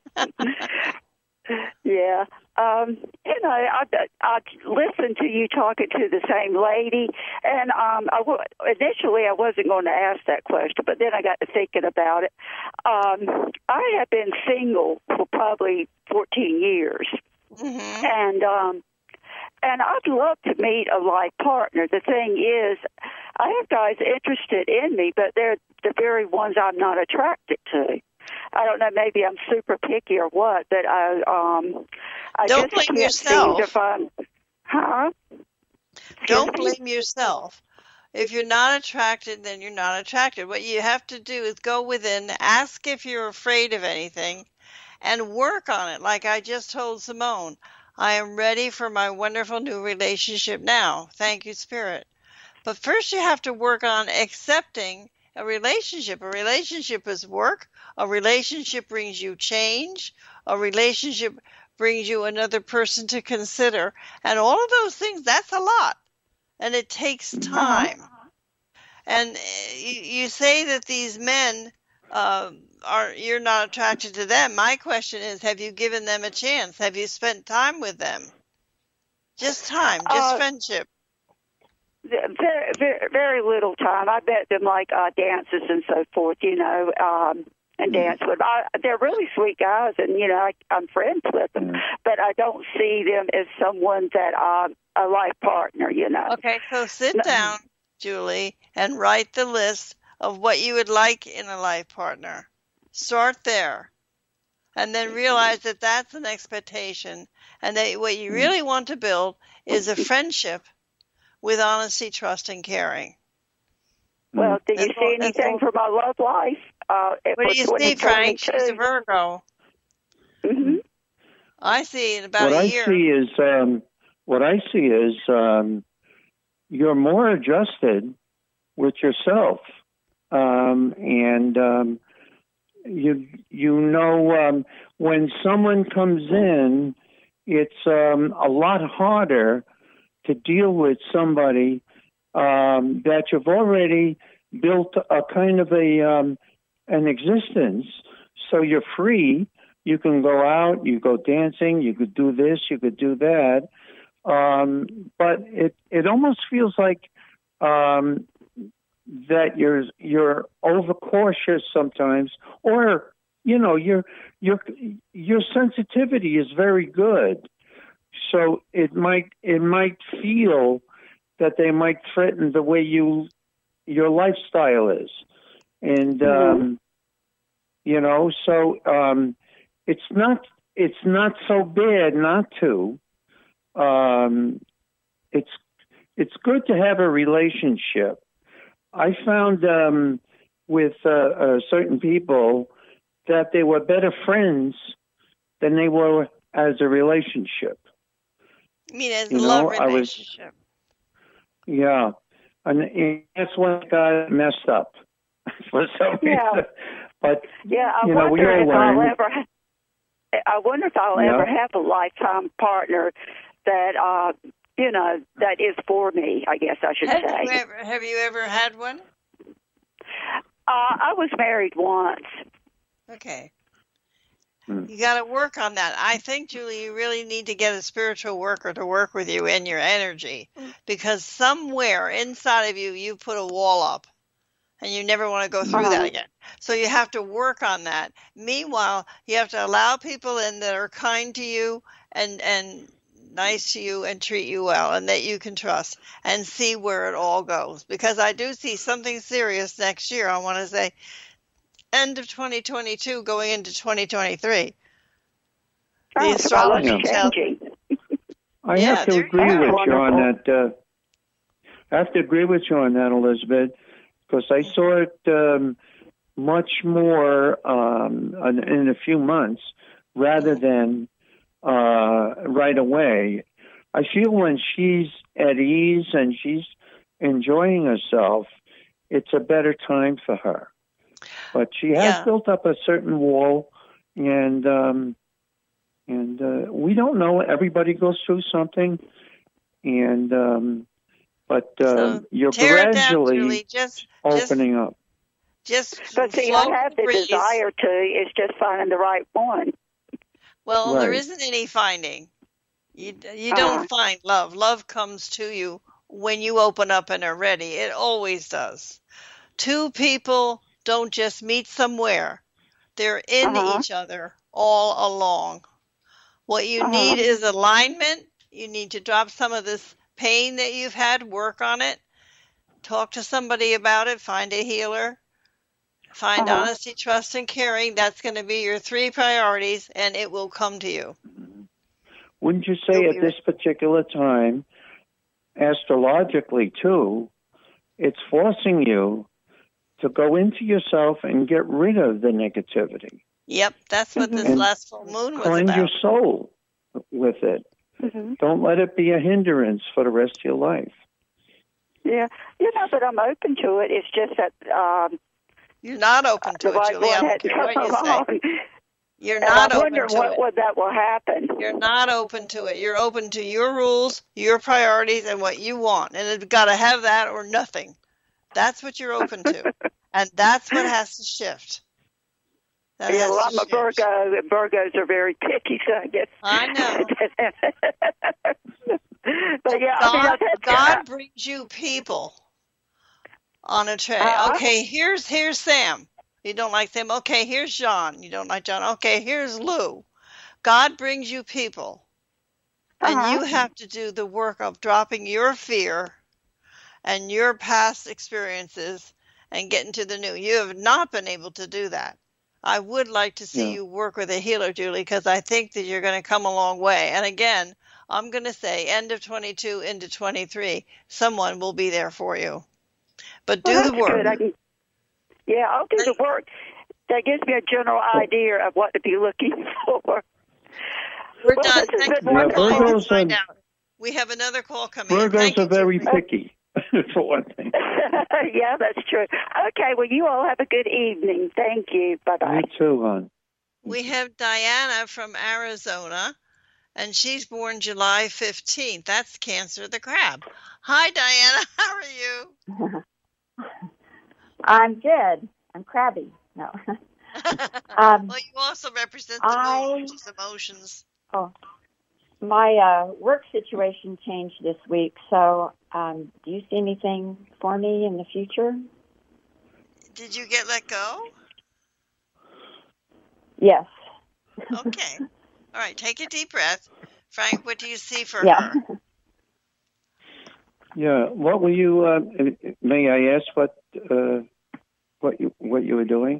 Speaker 8: Yeah. Um, you know, I, I listened to you talking to the same lady, and um, I w- initially I wasn't going to ask that question, but then I got to thinking about it. Um, I have been single for probably fourteen years,
Speaker 3: Mm-hmm.
Speaker 8: and um, and I'd love to meet a life partner. The thing is, I have guys interested in me, but they're the very ones I'm not attracted to. I don't know, maybe I'm super picky or what, but I um I
Speaker 3: Don't
Speaker 8: just
Speaker 3: blame
Speaker 8: can't seem
Speaker 3: yourself.
Speaker 8: to find. Huh?
Speaker 3: Don't
Speaker 8: Excuse me?
Speaker 3: blame yourself. If you're not attracted, then you're not attracted. What you have to do is go within, ask if you're afraid of anything, and work on it. Like I just told Simone, I am ready for my wonderful new relationship now. Thank you, Spirit. But first you have to work on accepting a relationship. A relationship is work. A relationship brings you change. A relationship brings you another person to consider. And all of those things, that's a lot. And it takes
Speaker 8: Uh-huh.
Speaker 3: time. And uh, you, you say that these men um, are you're not attracted to them. My question is, have you given them a chance? Have you spent time with them? Just time, just
Speaker 8: Uh,
Speaker 3: friendship.
Speaker 8: very, very, very little time. I bet them like uh, dances and so forth, you know, um, and dance with. I, they're really sweet guys, and you know, I, I'm friends with them, but I don't see them as someone that um, a life partner, you know.
Speaker 3: Okay, so sit down, Julie, and write the list of what you would like in a life partner. Start there, and then realize that that's an expectation, and that what you really want to build is a friendship with honesty, trust, and caring.
Speaker 8: Well, do you
Speaker 3: That's all-
Speaker 8: see
Speaker 3: that's
Speaker 8: anything
Speaker 3: all.
Speaker 8: for my love life? Uh,
Speaker 3: What do you see, Frank? She's a Virgo.
Speaker 8: Mm-hmm.
Speaker 3: I see in about
Speaker 4: what
Speaker 3: a
Speaker 4: I
Speaker 3: year.
Speaker 4: see is um, what I see is um, you're more adjusted with yourself, um, and um, you you know um, when someone comes in, it's um, a lot harder to deal with somebody um, that you've already built a kind of a um, an existence. So you're free. You can go out, you go dancing, you could do this, you could do that. Um, but it it almost feels like um, that you're you're overcautious sometimes, or you know your your your sensitivity is very good. So it might it might feel that they might threaten the way you your lifestyle is, and
Speaker 8: Mm-hmm.
Speaker 4: um, you know so. Um, It's not. It's not so bad not to. Um, it's it's good to have a relationship. I found um, with uh, uh, certain people that they were better friends than they were as a relationship.
Speaker 3: I mean, as
Speaker 4: You
Speaker 3: a love
Speaker 4: know, I was
Speaker 3: relationship.
Speaker 4: yeah, and, and that's when it got messed up for some
Speaker 8: Yeah.
Speaker 4: reason. But
Speaker 8: Yeah, I
Speaker 4: you know, we
Speaker 8: wonder
Speaker 4: all
Speaker 8: if I'll
Speaker 4: learn.
Speaker 8: ever. Ha- I wonder if I'll
Speaker 4: Yeah.
Speaker 8: ever have a lifetime partner that, uh, you know, that is for me. I guess I should
Speaker 3: Have you
Speaker 8: say.
Speaker 3: ever have you ever had one?
Speaker 8: Uh, I was married once.
Speaker 3: Okay.
Speaker 4: Hmm.
Speaker 3: You got to work on that. I think, Julie, you really need to get a spiritual worker to work with you and your energy, because somewhere inside of you, you put a wall up, and you never want to go through that
Speaker 8: Uh-huh.
Speaker 3: again. So you have to work on that. Meanwhile, you have to allow people in that are kind to you and and nice to you and treat you well and that you can trust, and see where it all goes. Because I do see something serious next year. I want to say end of twenty twenty-two going into twenty twenty-three. The
Speaker 8: Oh, so my
Speaker 3: astrology
Speaker 8: luck's
Speaker 3: tells
Speaker 8: changing.
Speaker 4: I
Speaker 3: Yeah,
Speaker 4: have to
Speaker 3: there you
Speaker 4: agree
Speaker 3: go.
Speaker 4: with you on
Speaker 8: Wonderful.
Speaker 4: that. Uh, I have to agree with you on that, Elizabeth, because I saw it um, much more um, in in a few months rather than uh, right away. I feel when she's at ease and she's enjoying herself, it's a better time for her. But she has
Speaker 3: Yeah.
Speaker 4: built up a certain wall, and um, and uh, we don't know. Everybody goes through something, and um, but uh,
Speaker 3: So
Speaker 4: you're
Speaker 3: tear it down,
Speaker 4: gradually
Speaker 3: Julie. Just, just,
Speaker 4: opening up.
Speaker 3: just
Speaker 8: But see,
Speaker 3: flow
Speaker 8: I have the
Speaker 3: breeze.
Speaker 8: desire to. It's just finding the right one.
Speaker 3: Well, there
Speaker 4: Right.
Speaker 3: isn't any finding. You you
Speaker 8: Uh-huh.
Speaker 3: don't find love. Love comes to you when you open up and are ready. It always does. Two people don't just meet somewhere. They're in
Speaker 8: Uh-huh.
Speaker 3: each other all along. What you
Speaker 8: Uh-huh.
Speaker 3: need is alignment. You need to drop some of this pain that you've had, work on it, talk to somebody about it, find a healer, find
Speaker 8: Uh-huh.
Speaker 3: honesty, trust, and caring. That's going to be your three priorities, and it will come to you.
Speaker 4: Wouldn't you say
Speaker 3: You'll
Speaker 4: at
Speaker 3: be
Speaker 4: this particular time, astrologically too, it's forcing you to go into yourself and get rid of the negativity,
Speaker 3: Yep, that's what this
Speaker 4: And
Speaker 3: last full moon was
Speaker 4: cleanse your
Speaker 3: about.
Speaker 4: soul with it.
Speaker 8: Mm-hmm.
Speaker 4: Don't let it be a hindrance for the rest of your life.
Speaker 8: Yeah, you know, but I'm open to it. It's just that um,
Speaker 3: You're not open to
Speaker 8: the
Speaker 3: it,
Speaker 8: right
Speaker 3: Julie. I
Speaker 8: one
Speaker 3: don't
Speaker 8: hadn't
Speaker 3: care what
Speaker 8: come
Speaker 3: you say.
Speaker 8: along.
Speaker 3: You're
Speaker 8: And
Speaker 3: not
Speaker 8: I
Speaker 3: open
Speaker 8: wonder
Speaker 3: to
Speaker 8: what,
Speaker 3: it.
Speaker 8: what that will happen.
Speaker 3: You're not open to it. You're open to your rules, your priorities, and what you want. And it's got to have that or nothing. That's what you're open to. And that's what has to shift. That
Speaker 8: Yeah,
Speaker 3: has
Speaker 8: well,
Speaker 3: to
Speaker 8: I'm a
Speaker 3: change.
Speaker 8: Virgo, and Virgos are very picky, so I guess.
Speaker 3: I know.
Speaker 8: But yeah, I mean,
Speaker 3: God,
Speaker 8: that's
Speaker 3: God brings you people on a tray.
Speaker 8: Uh-huh.
Speaker 3: Okay, here's here's Sam. You don't like Sam. Okay, here's John. You don't like John. Okay, here's Lou. God brings you people, and
Speaker 5: Uh-huh.
Speaker 3: you have to do the work of dropping your fear and your past experiences and getting to the new. You have not been able to do that. I would like to see
Speaker 4: Yeah.
Speaker 3: you work with a healer, Julie, because I think that you're going to come a long way. And again, I'm going to say end of twenty-two into twenty-three, someone will be there for you. But do
Speaker 8: Well,
Speaker 3: the
Speaker 8: that's
Speaker 3: work.
Speaker 8: good. I can, yeah, I'll do the work. That gives me a general idea of what to be looking for.
Speaker 3: We're
Speaker 8: Well,
Speaker 3: done.
Speaker 8: this has
Speaker 3: Thank
Speaker 8: been
Speaker 3: you
Speaker 4: Yeah,
Speaker 3: for calling.
Speaker 8: wonderful.
Speaker 3: Let's
Speaker 4: Virgos
Speaker 3: find
Speaker 4: are-
Speaker 3: out. We have another call coming in.
Speaker 4: Virgos
Speaker 3: Thank you,
Speaker 4: are very
Speaker 3: Julie.
Speaker 4: picky, for one thing.
Speaker 8: Yeah, that's true. Okay, well, you all have a good evening. Thank you. Bye-bye.
Speaker 4: You too, hon.
Speaker 3: We have Diana from Arizona, and she's born July fifteenth. That's Cancer the Crab. Hi, Diana. How are you?
Speaker 5: I'm good. I'm crabby. No. um,
Speaker 3: Well, you also represent the
Speaker 5: I-
Speaker 3: moon, which is emotions.
Speaker 5: oh, my uh, work situation changed this week, so um, do you see anything for me in the future?
Speaker 3: Did you get let go?
Speaker 5: Yes.
Speaker 3: Okay. All right. Take a deep breath. Frank, what do you see for
Speaker 5: Yeah.
Speaker 3: her?
Speaker 4: Yeah. What were you? Uh, may I ask what uh, what you what you were doing?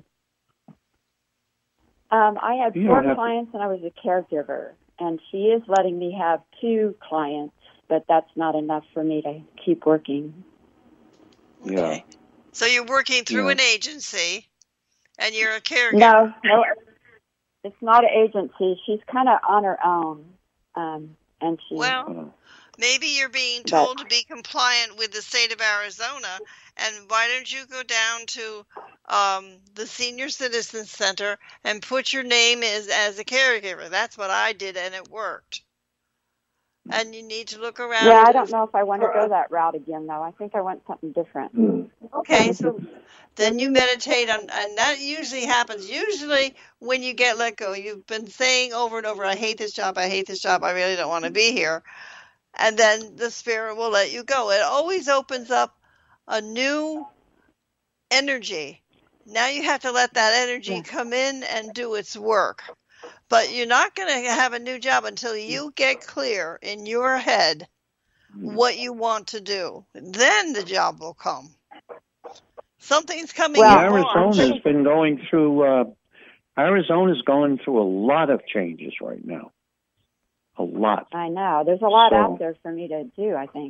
Speaker 5: Um, I had
Speaker 4: You
Speaker 5: four
Speaker 4: don't have to-
Speaker 5: clients, and I was a caregiver. And she is letting me have two clients, but that's not enough for me to keep working.
Speaker 4: Yeah.
Speaker 3: Okay. So you're working through
Speaker 4: Yeah.
Speaker 3: an agency, and you're a caregiver.
Speaker 5: No, no, it's not an agency. She's kind of on her own, um, and she.
Speaker 3: Well,
Speaker 4: Uh,
Speaker 3: maybe you're being
Speaker 5: But-
Speaker 3: told to be compliant with the state of Arizona, and why don't you go down to um, the Senior Citizen Center and put your name as, as a caregiver? That's what I did, and it worked. And you need to look around.
Speaker 5: yeah, I don't know if I want to go that route again, though. I think I want something different.
Speaker 3: Okay, so then you meditate on, and that usually happens. Usually, when you get let go, you've been saying over and over, "I hate this job. I hate this job. I really don't want to be here." And then the spirit will let you go. It always opens up a new energy. Now you have to let that energy
Speaker 5: Yeah.
Speaker 3: come in and do its work. But you're not going to have a new job until you get clear in your head what you want to do. Then the job will come. Something's coming
Speaker 5: Well,
Speaker 3: in March.
Speaker 4: Arizona's been going through. Uh, Arizona's going through a lot of changes right now. A lot.
Speaker 5: I know. There's a lot
Speaker 4: So-
Speaker 5: out there for me to do, I think.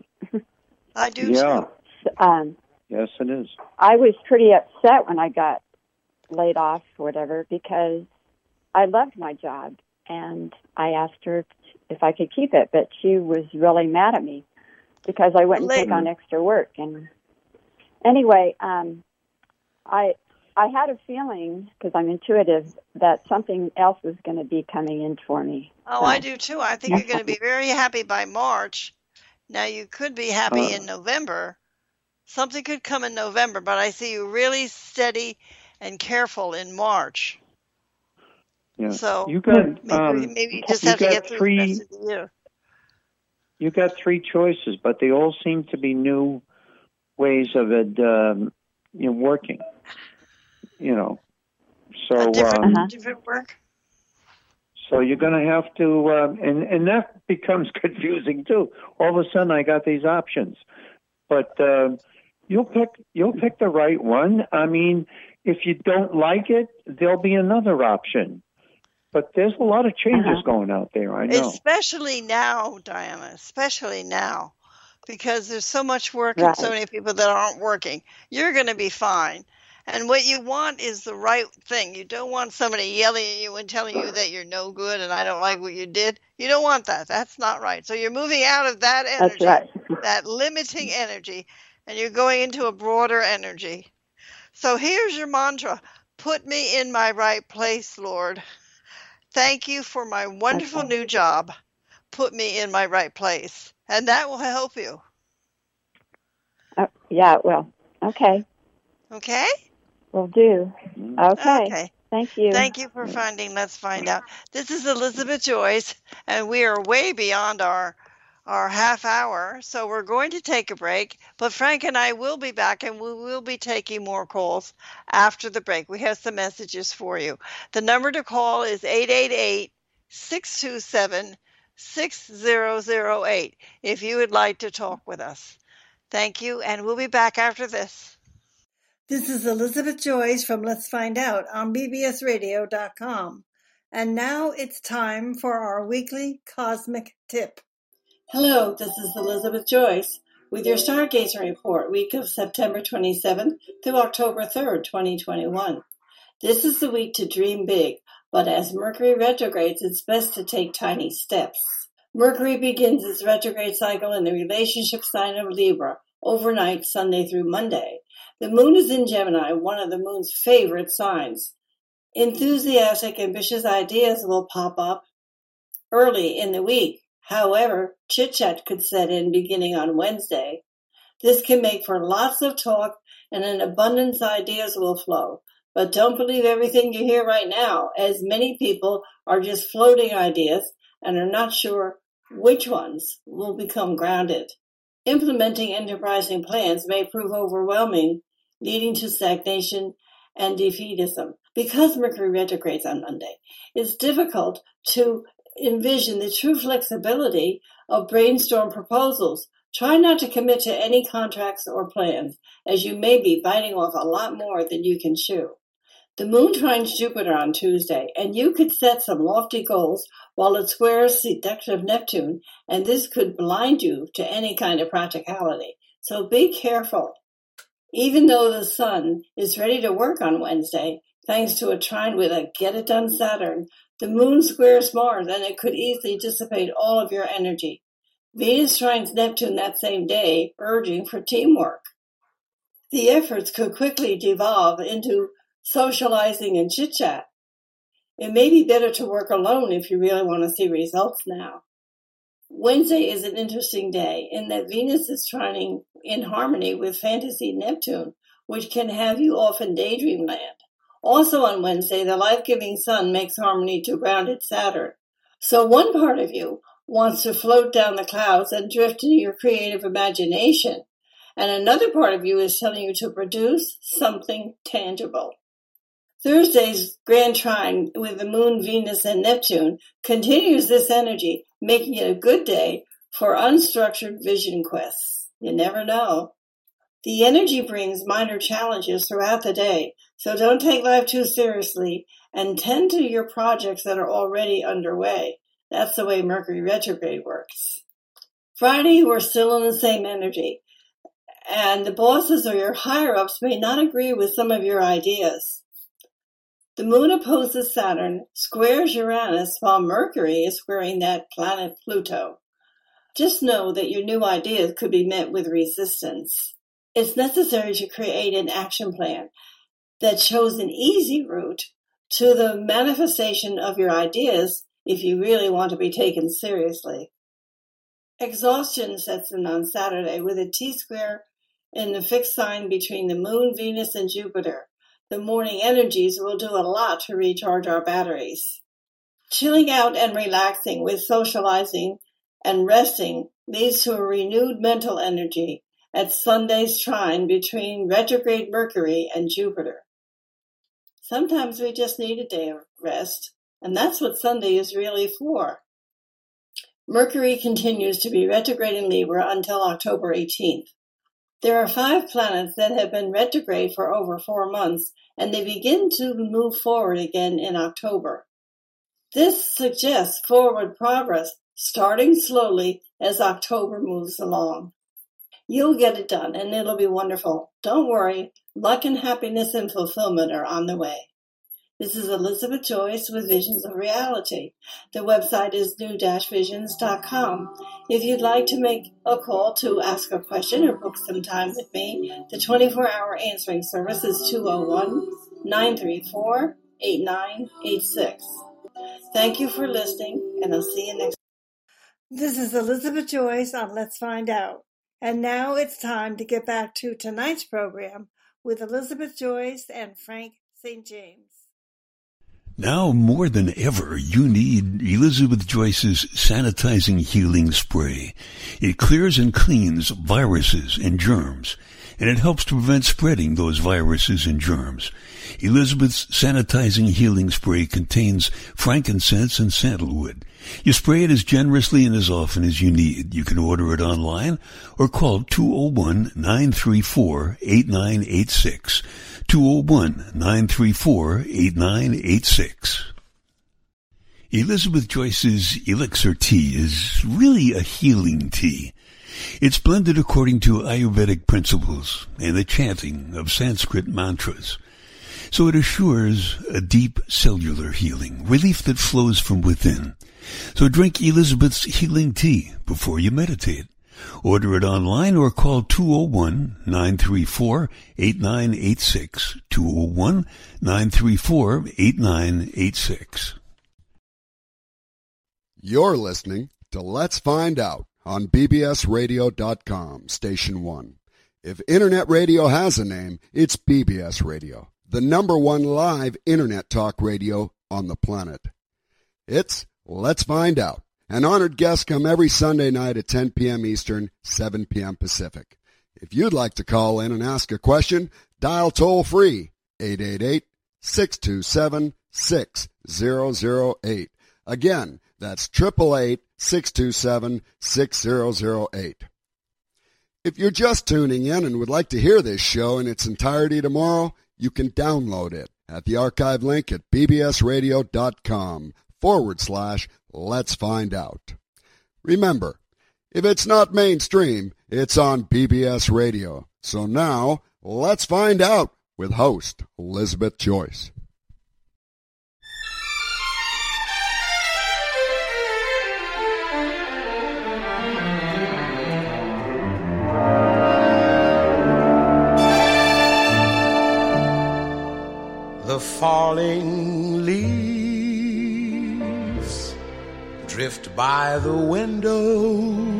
Speaker 3: I do
Speaker 4: Yeah.
Speaker 3: too.
Speaker 5: um,
Speaker 4: Yes, it is.
Speaker 5: I was pretty upset when I got laid off or whatever because I loved my job, and I asked her if I could keep it, but she was really mad at me because I wouldn't take on extra work. And anyway, um, I I had a feeling, because I'm intuitive, that something else was going to be coming in for me.
Speaker 3: Oh, I do too. I think you're going to be very happy by March. Now, you could be happy
Speaker 4: Uh.
Speaker 3: in November. Something could come in November, but I see you really steady and careful in March.
Speaker 4: Yeah.
Speaker 3: So
Speaker 4: you got
Speaker 3: maybe,
Speaker 4: um,
Speaker 3: maybe you just
Speaker 4: you
Speaker 3: have to
Speaker 4: got
Speaker 3: get through
Speaker 4: three-
Speaker 3: the rest of the year.
Speaker 4: you got three choices, but they all seem to be new ways of it, um, you know, working. You know, so
Speaker 3: A different,
Speaker 4: um,
Speaker 5: Uh-huh.
Speaker 3: different work.
Speaker 4: so you're going to have to, um, and and that becomes confusing too. All of a sudden, I got these options, but um, you'll pick you'll pick the right one. I mean, if you don't like it, there'll be another option. But there's a lot of changes
Speaker 5: Uh-huh.
Speaker 4: going out there. I know.
Speaker 3: Especially now, Diana, especially now, because there's so much work and so
Speaker 5: Right.
Speaker 3: many people that aren't working. You're going to be fine. And what you want is the right thing. You don't want somebody yelling at you and telling you that you're no good and I don't like what you did. You don't want that. That's not right. So you're moving out of that energy,
Speaker 5: That's right.
Speaker 3: that limiting energy, and you're going into a broader energy. So here's your mantra. Put me in my right place, Lord. Thank you for my wonderful
Speaker 5: Okay.
Speaker 3: new job. Put me in my right place. And that will help you.
Speaker 5: Uh, yeah, well, okay.
Speaker 3: Okay?
Speaker 5: Will do. Okay.
Speaker 3: Okay.
Speaker 5: Thank you.
Speaker 3: Thank you for finding Let's Find Out. This is Elizabeth Joyce, and we are way beyond our our half hour, so we're going to take a break. But Frank and I will be back, and we will be taking more calls after the break. We have some messages for you. The number to call is eight eight eight, six two seven, six zero zero eight if you would like to talk with us. Thank you, and we'll be back after this. This is Elizabeth Joyce from Let's Find Out on B B S radio dot com. And now it's time for our weekly Cosmic Tip.
Speaker 9: Hello, this is Elizabeth Joyce with your Stargazing Report, week of September twenty-seventh through October third, twenty twenty-one. This is the week to dream big, but as Mercury retrogrades, it's best to take tiny steps. Mercury begins its retrograde cycle in the relationship sign of Libra, overnight Sunday through Monday. The moon is in Gemini, one of the moon's favorite signs. Enthusiastic, ambitious ideas will pop up early in the week. However, chit-chat could set in beginning on Wednesday. This can make for lots of talk and an abundance of ideas will flow. But don't believe everything you hear right now, as many people are just floating ideas and are not sure which ones will become grounded. Implementing enterprising plans may prove overwhelming, leading to stagnation and defeatism. Because Mercury retrogrades on Monday, it's difficult to envision the true flexibility of brainstorm proposals. Try not to commit to any contracts or plans, as you may be biting off a lot more than you can chew. The moon trines Jupiter on Tuesday, and you could set some lofty goals while it squares seductive Neptune, and this could blind you to any kind of practicality. So be careful. Even though the sun is ready to work on Wednesday, thanks to a trine with a get-it-done Saturn, the moon squares Mars, and it could easily dissipate all of your energy. Venus trines Neptune that same day, urging for teamwork. The efforts could quickly devolve into socializing and chit-chat. It may be better to work alone if you really want to see results now. Wednesday is an interesting day in that Venus is trining in harmony with fantasy Neptune, which can have you off in daydream land. Also on Wednesday, the life-giving sun makes harmony to grounded Saturn. So one part of you wants to float down the clouds and drift into your creative imagination, and another part of you is telling you to produce something tangible. Thursday's grand trine with the moon, Venus, and Neptune continues this energy, making it a good day for unstructured vision quests. You never know. The energy brings minor challenges throughout the day, so don't take life too seriously and tend to your projects that are already underway. That's the way Mercury retrograde works. Friday, we're still in the same energy, and the bosses or your higher-ups may not agree with some of your ideas. The moon opposes Saturn, squares Uranus, while Mercury is squaring that planet Pluto. Just know that your new ideas could be met with resistance. It's necessary to create an action plan that shows an easy route to the manifestation of your ideas if you really want to be taken seriously. Exhaustion sets in on Saturday with a T-square in the fixed sign between the moon, Venus, and Jupiter. The morning energies will do a lot to recharge our batteries. Chilling out and relaxing with socializing and resting leads to a renewed mental energy at Sunday's trine between retrograde Mercury and Jupiter. Sometimes we just need a day of rest, and that's what Sunday is really for. Mercury continues to be retrograde in Libra until October eighteenth. There are five planets that have been retrograde for over four months, and they begin to move forward again in October. This suggests forward progress, starting slowly as October moves along. You'll get it done, and it'll be wonderful. Don't worry, luck and happiness and fulfillment are on the way. This is Elizabeth Joyce with Visions of Reality. The website is new dash visions dot com. If you'd like to make a call to ask a question or book some time with me, the twenty-four hour answering service is two oh one, nine three four, eight nine eight six. Thank you for listening, and I'll see you next time.
Speaker 3: This is Elizabeth Joyce on Let's Find Out. And now it's time to get back to tonight's program with Elizabeth Joyce and Frank Saint James.
Speaker 2: Now more than ever, you need Elizabeth Joyce's Sanitizing Healing Spray. It clears and cleans viruses and germs, and it helps to prevent spreading those viruses and germs. Elizabeth's Sanitizing Healing Spray contains frankincense and sandalwood. You spray it as generously and as often as you need. You can order it online or call two oh one, nine three four, eight nine eight six. two oh one, nine three four, eight nine eight six. Elizabeth Joyce's Elixir Tea is really a healing tea. It's blended according to Ayurvedic principles and the chanting of Sanskrit mantras. So it assures a deep cellular healing, relief that flows from within. So drink Elizabeth's healing tea before you meditate. Order it online or call two oh one, nine three four, eight nine eight six, two oh one, nine three four, eight nine eight six.
Speaker 10: You're listening to Let's Find Out on B B S radio dot com, Station one. If Internet radio has a name, it's B B S Radio, the number one live Internet talk radio on the planet. It's Let's Find Out. An honored guests come every Sunday night at ten p.m. Eastern, seven p.m. Pacific. If you'd like to call in and ask a question, dial toll-free eight eight eight, six two seven, six zero zero eight. Again, that's eight eight eight, six two seven, six zero zero eight. If you're just tuning in and would like to hear this show in its entirety tomorrow, you can download it at the archive link at bbsradio.com forward slash Let's Find Out. Remember, if it's not mainstream, it's on B B S Radio. So now, let's find out with host Elizabeth Joyce.
Speaker 11: The falling leaves drift by the window,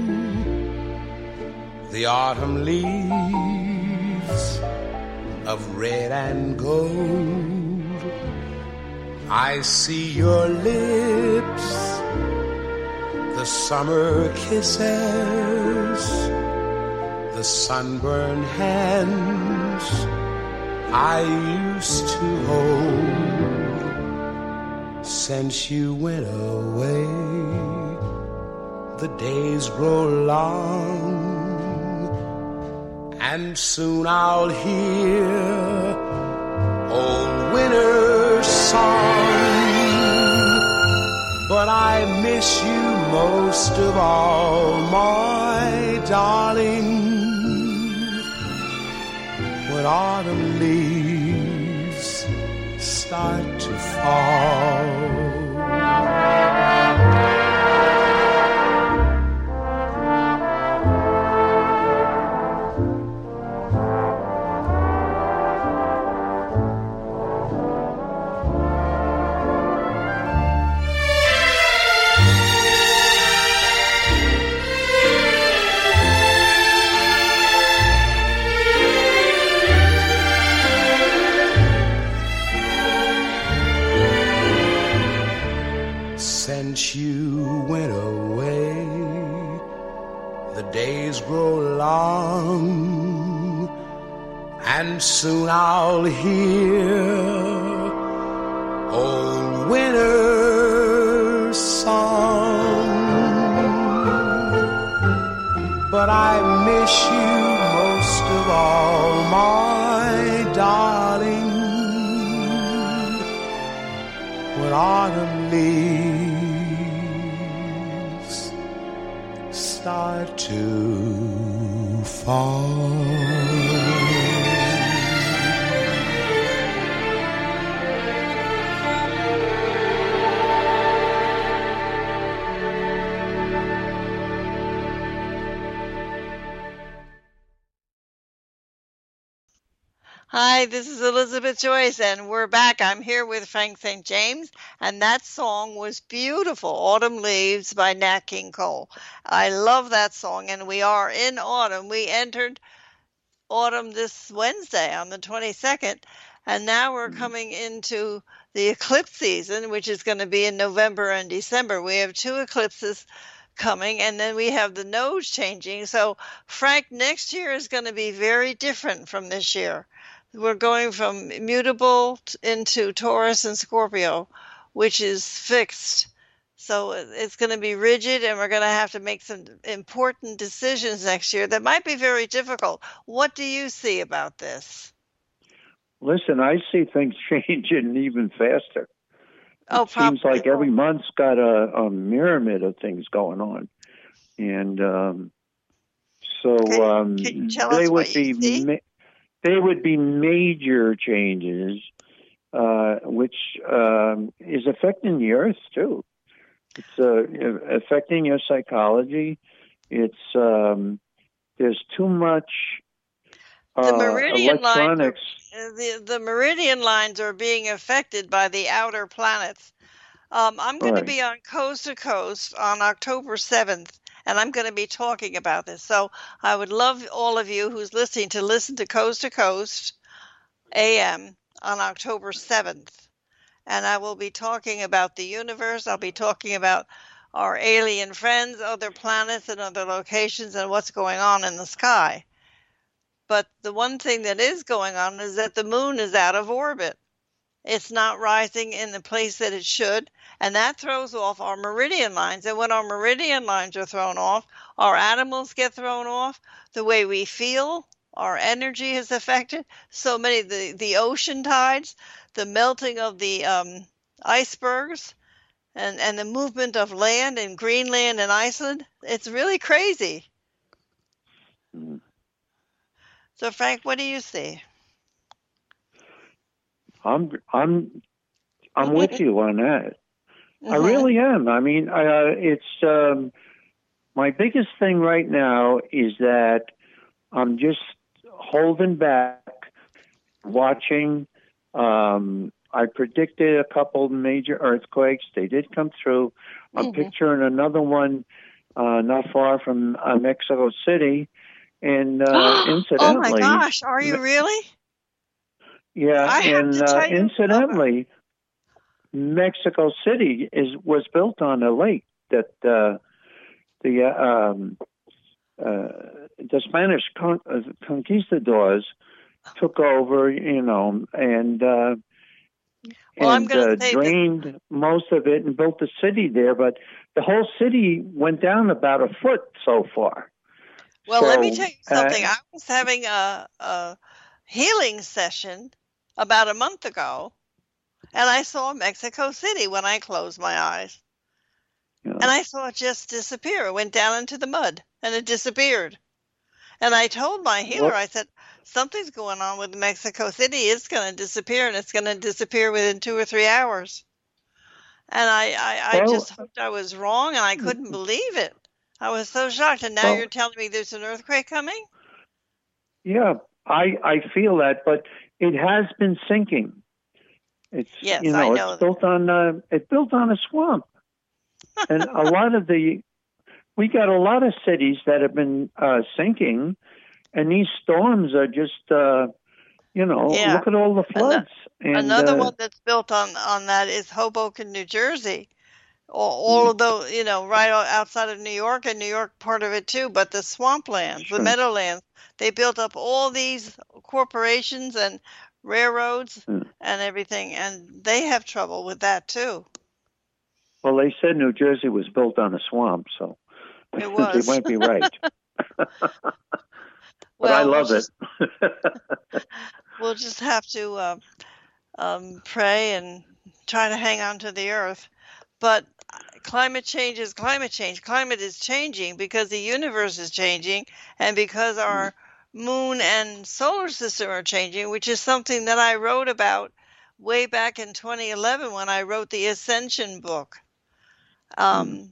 Speaker 11: the autumn leaves of red and gold. I see your lips, the summer kisses, the sunburned hands I used to hold. Since you went away, the days grow long, and soon I'll hear old winter's song. But I miss you most of all, my darling, when autumn leaves start to fall. Since you went away, the days grow long, and soon I'll hear old winter's song. But I miss you most of all, my darling, when autumn leaves start to fall.
Speaker 3: Hi, this is Elizabeth Joyce, and we're back. I'm here with Frank Saint James, and that song was beautiful, Autumn Leaves by Nat King Cole. I love that song, and we are in autumn. We entered autumn this Wednesday on the twenty-second, and now we're coming into the eclipse season, which is going to be in November and December. We have two eclipses coming, and then we have the nodes changing. So, Frank, next year is going to be very different from this year. We're going from mutable into Taurus and Scorpio, which is fixed. So it's going to be rigid, and we're going to have to make some important decisions next year that might be very difficult. What do you see about this?
Speaker 4: Listen, I see things changing even faster.
Speaker 3: Oh,
Speaker 4: it seems like every month's got a, a myriad of things going on. And um, so
Speaker 3: can,
Speaker 4: um,
Speaker 3: can you tell
Speaker 4: they
Speaker 3: us
Speaker 4: would
Speaker 3: what
Speaker 4: be
Speaker 3: you see?
Speaker 4: ma- they would be major changes, uh, which um, is affecting the Earth too. It's uh, affecting your psychology. It's um, there's too much uh,
Speaker 3: the meridian
Speaker 4: electronics.
Speaker 3: Lines are, the the meridian lines are being affected by the outer planets. Um, I'm going
Speaker 4: Right.
Speaker 3: to be on Coast to Coast on October seventh, and I'm going to be talking about this. So I would love all of you who's listening to listen to Coast to Coast A M on October seventh. And I will be talking about the universe. I'll be talking about our alien friends, other planets and other locations, and what's going on in the sky. But the one thing that is going on is that the moon is out of orbit. It's not rising in the place that it should, and that throws off our meridian lines. And when our meridian lines are thrown off, our animals get thrown off, the way we feel, our energy is affected. So many, the, the ocean tides, the melting of the um, icebergs, and, and the movement of land in Greenland and Iceland, it's really crazy.
Speaker 4: Mm.
Speaker 3: So, Frank, what do you see?
Speaker 4: I'm I'm I'm with you on that.
Speaker 3: Mm-hmm.
Speaker 4: I really am. I mean, uh, it's um, my biggest thing right now is that I'm just holding back, watching. Um, I predicted a couple major earthquakes. They did come through. I'm
Speaker 3: Mm-hmm.
Speaker 4: picturing another one uh, not far from uh, Mexico City. And uh, incidentally,
Speaker 3: oh my gosh, are you really?
Speaker 4: Yeah,
Speaker 3: I have
Speaker 4: and
Speaker 3: to
Speaker 4: uh,
Speaker 3: tell you-
Speaker 4: incidentally, Mexico City is was built on a lake that uh, the uh, um, uh, the Spanish con- uh, conquistadors took over, you know, and uh,
Speaker 3: Well, I'm
Speaker 4: and
Speaker 3: gonna
Speaker 4: uh,
Speaker 3: say that-
Speaker 4: drained most of it and built a city there. But the whole city went down about a foot so far.
Speaker 3: Well, let me
Speaker 4: So,
Speaker 3: tell you something.
Speaker 4: uh,
Speaker 3: I was having a, a healing session about a month ago, and I saw Mexico City when I closed my eyes.
Speaker 4: Yeah.
Speaker 3: And I saw it just disappear. It went down into the mud, and it disappeared. And I told my healer,
Speaker 4: What-
Speaker 3: I said, something's going on with Mexico City. It's going to disappear, and it's going to disappear within two or three hours. And I, I, I
Speaker 4: Well-
Speaker 3: just hoped I was wrong, and I couldn't believe it. I was so shocked. And now
Speaker 4: Well-
Speaker 3: you're telling me there's an earthquake coming?
Speaker 4: Yeah, I I feel that, but it has been sinking. It's
Speaker 3: Yes,
Speaker 4: you know,
Speaker 3: I know
Speaker 4: it's
Speaker 3: that.
Speaker 4: built on uh, it's built on a swamp, and a lot of the we got a lot of cities that have been uh, sinking, and these storms are just uh, you know
Speaker 3: Yeah.
Speaker 4: look at all the floods. And
Speaker 3: Another
Speaker 4: uh,
Speaker 3: one that's built on, on that is Hoboken, New Jersey. All, all of those, you know, right o- outside of New York, and New York part of it too, but the swamplands,
Speaker 4: Sure.
Speaker 3: the meadowlands, they built up all these corporations and railroads
Speaker 4: Hmm.
Speaker 3: and everything, and they have trouble with that too.
Speaker 4: well, they said New Jersey was built on a swamp, so
Speaker 3: It
Speaker 4: they
Speaker 3: was.
Speaker 4: might be right. But
Speaker 3: Well,
Speaker 4: I
Speaker 3: we'll
Speaker 4: love
Speaker 3: just-
Speaker 4: it.
Speaker 3: We'll just have to uh, um, pray and try to hang on to the earth. But climate change is climate change. Climate is changing because the universe is changing, and because our moon and solar system are changing, which is something that I wrote about way back in twenty eleven when I wrote the Ascension book. Um,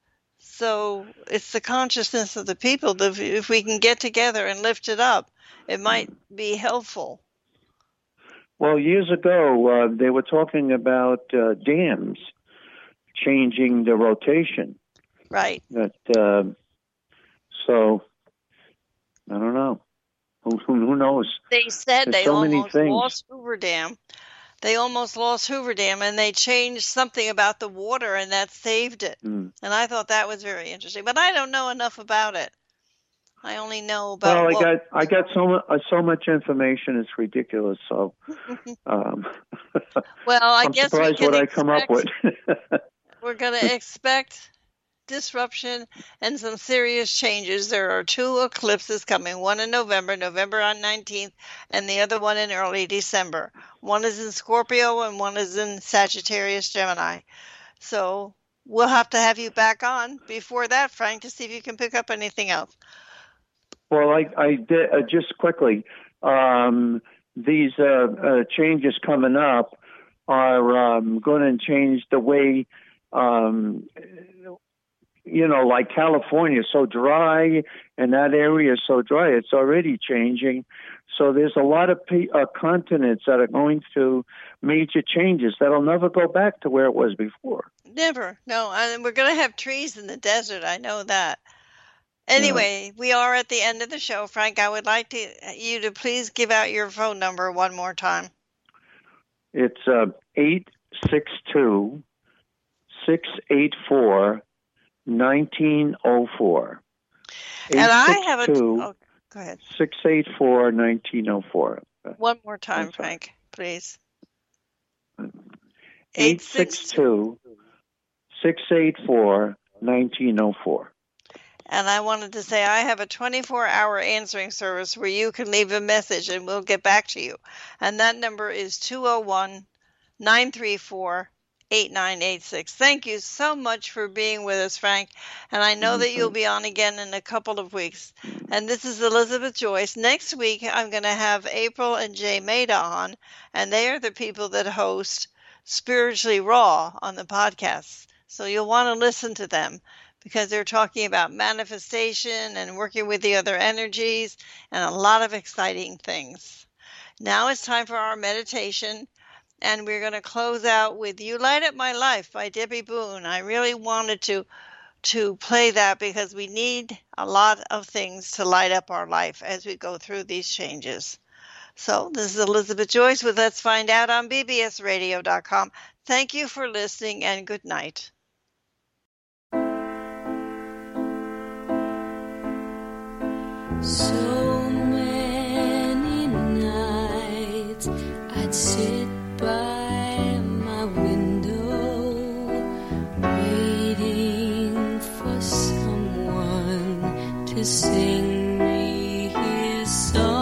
Speaker 3: So it's the consciousness of the people that if, if we can get together and lift it up, it might be helpful.
Speaker 4: Well, years ago, uh, they were talking about uh, dams changing the rotation.
Speaker 3: Right.
Speaker 4: That uh, so I don't know. Who, who knows?
Speaker 3: They said
Speaker 4: There's
Speaker 3: they
Speaker 4: so many
Speaker 3: almost
Speaker 4: things.
Speaker 3: lost Hoover Dam. They almost lost Hoover Dam, and they changed something about the water, and that saved it.
Speaker 4: Mm.
Speaker 3: And I thought that was very interesting. But I don't know enough about it. I only know about.
Speaker 4: Well, I
Speaker 3: what,
Speaker 4: got I got so much uh, so much information. It's ridiculous. So, um,
Speaker 3: well, I
Speaker 4: I'm
Speaker 3: guess
Speaker 4: surprised
Speaker 3: we can
Speaker 4: what I
Speaker 3: expect,
Speaker 4: come up with.
Speaker 3: We're going to expect disruption and some serious changes. There are two eclipses coming, one in November, November on nineteenth, and the other one in early December. One is in Scorpio and one is in Sagittarius, Gemini. So we'll have to have you back on before that, Frank, to see if you can pick up anything else.
Speaker 4: Well, I, I did uh, just quickly. Um, these uh, uh, changes coming up are um, going to change the way, um, you know, like California is so dry, and that area is so dry. It's already changing. So there's a lot of p- uh, continents that are going through major changes that'll never go back to where it was before.
Speaker 3: Never. No, and we're going to have trees in the desert. I know that. Anyway, yeah. We are at the end of the show. Frank, I would like to you to please give out your phone number one more time.
Speaker 4: It's uh, eight six two, six eight four, one nine zero four.
Speaker 3: And I have a... Oh, go ahead.
Speaker 4: six eight four, one nine zero four.
Speaker 3: One more time, Frank, please.
Speaker 4: eight six two, six eight four, one nine zero four.
Speaker 3: And I wanted to say I have a twenty-four hour answering service where you can leave a message and we'll get back to you. And that number is two oh one, nine three four, eight nine eight six. Thank you so much for being with us, Frank. And I know that you'll be on again in a couple of weeks. And this is Elizabeth Joyce. Next week, I'm going to have April and Jay Maida on, and they are the people that host Spiritually Raw on the podcast. So you'll want to listen to them, because they're talking about manifestation and working with the other energies and a lot of exciting things. Now it's time for our meditation, and we're going to close out with You Light Up My Life by Debbie Boone. I really wanted to to play that because we need a lot of things to light up our life as we go through these changes. So this is Elizabeth Joyce with Let's Find Out on B B S radio dot com. Thank you for listening, and good night.
Speaker 1: So many nights I'd sit by my window, waiting for someone to sing me his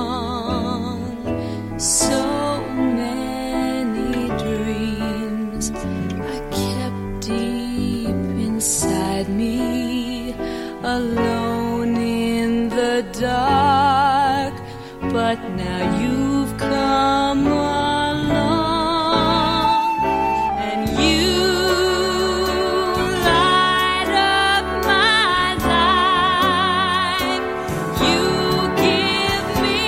Speaker 1: song. So many dreams I kept deep inside me, alone in the dark, but now you've come along, and you light up my life. You give me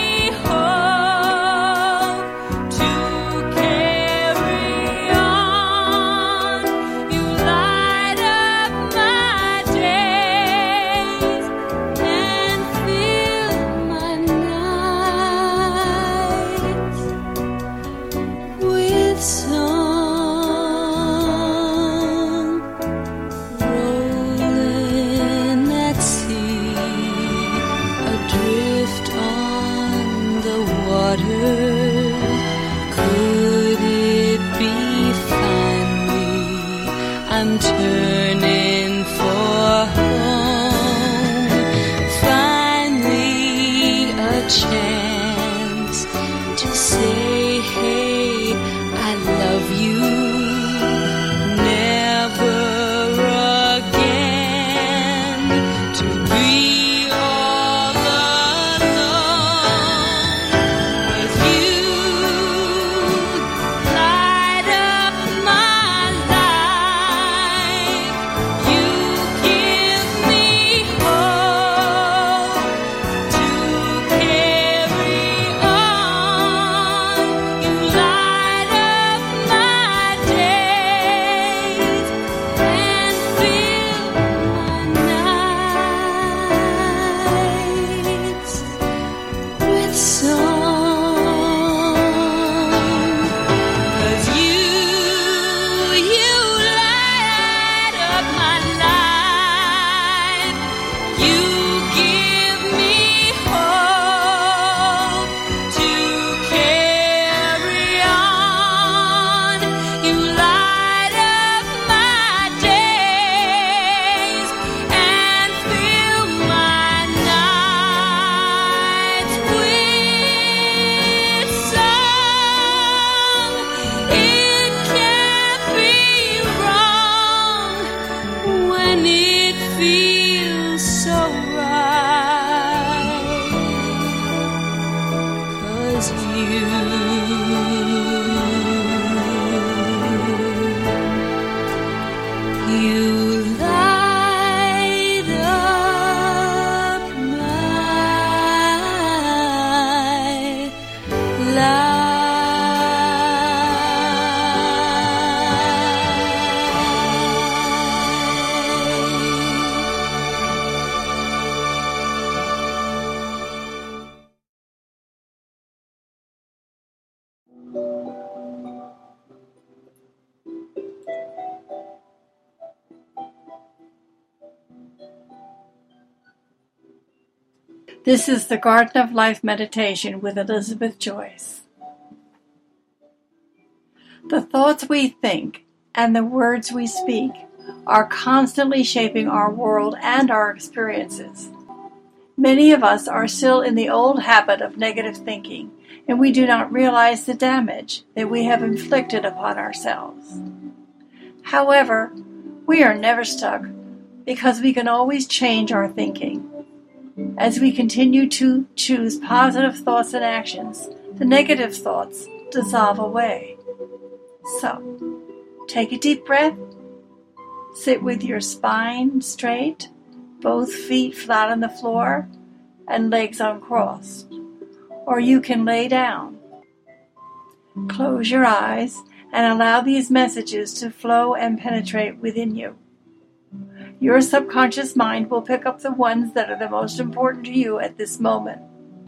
Speaker 1: hope to carry on. You light up my days and fill my nights. You light up my life.
Speaker 9: This is the Garden of Life meditation with Elizabeth Joyce. The thoughts we think and the words we speak are constantly shaping our world and our experiences. Many of us are still in the old habit of negative thinking, and we do not realize the damage that we have inflicted upon ourselves. However, we are never stuck because we can always change our thinking. As we continue to choose positive thoughts and actions, the negative thoughts dissolve away. So, take a deep breath, sit with your spine straight, both feet flat on the floor, and legs uncrossed. Or you can lay down. Close your eyes and allow these messages to flow and penetrate within you. Your subconscious mind will pick up the ones that are the most important to you at this moment.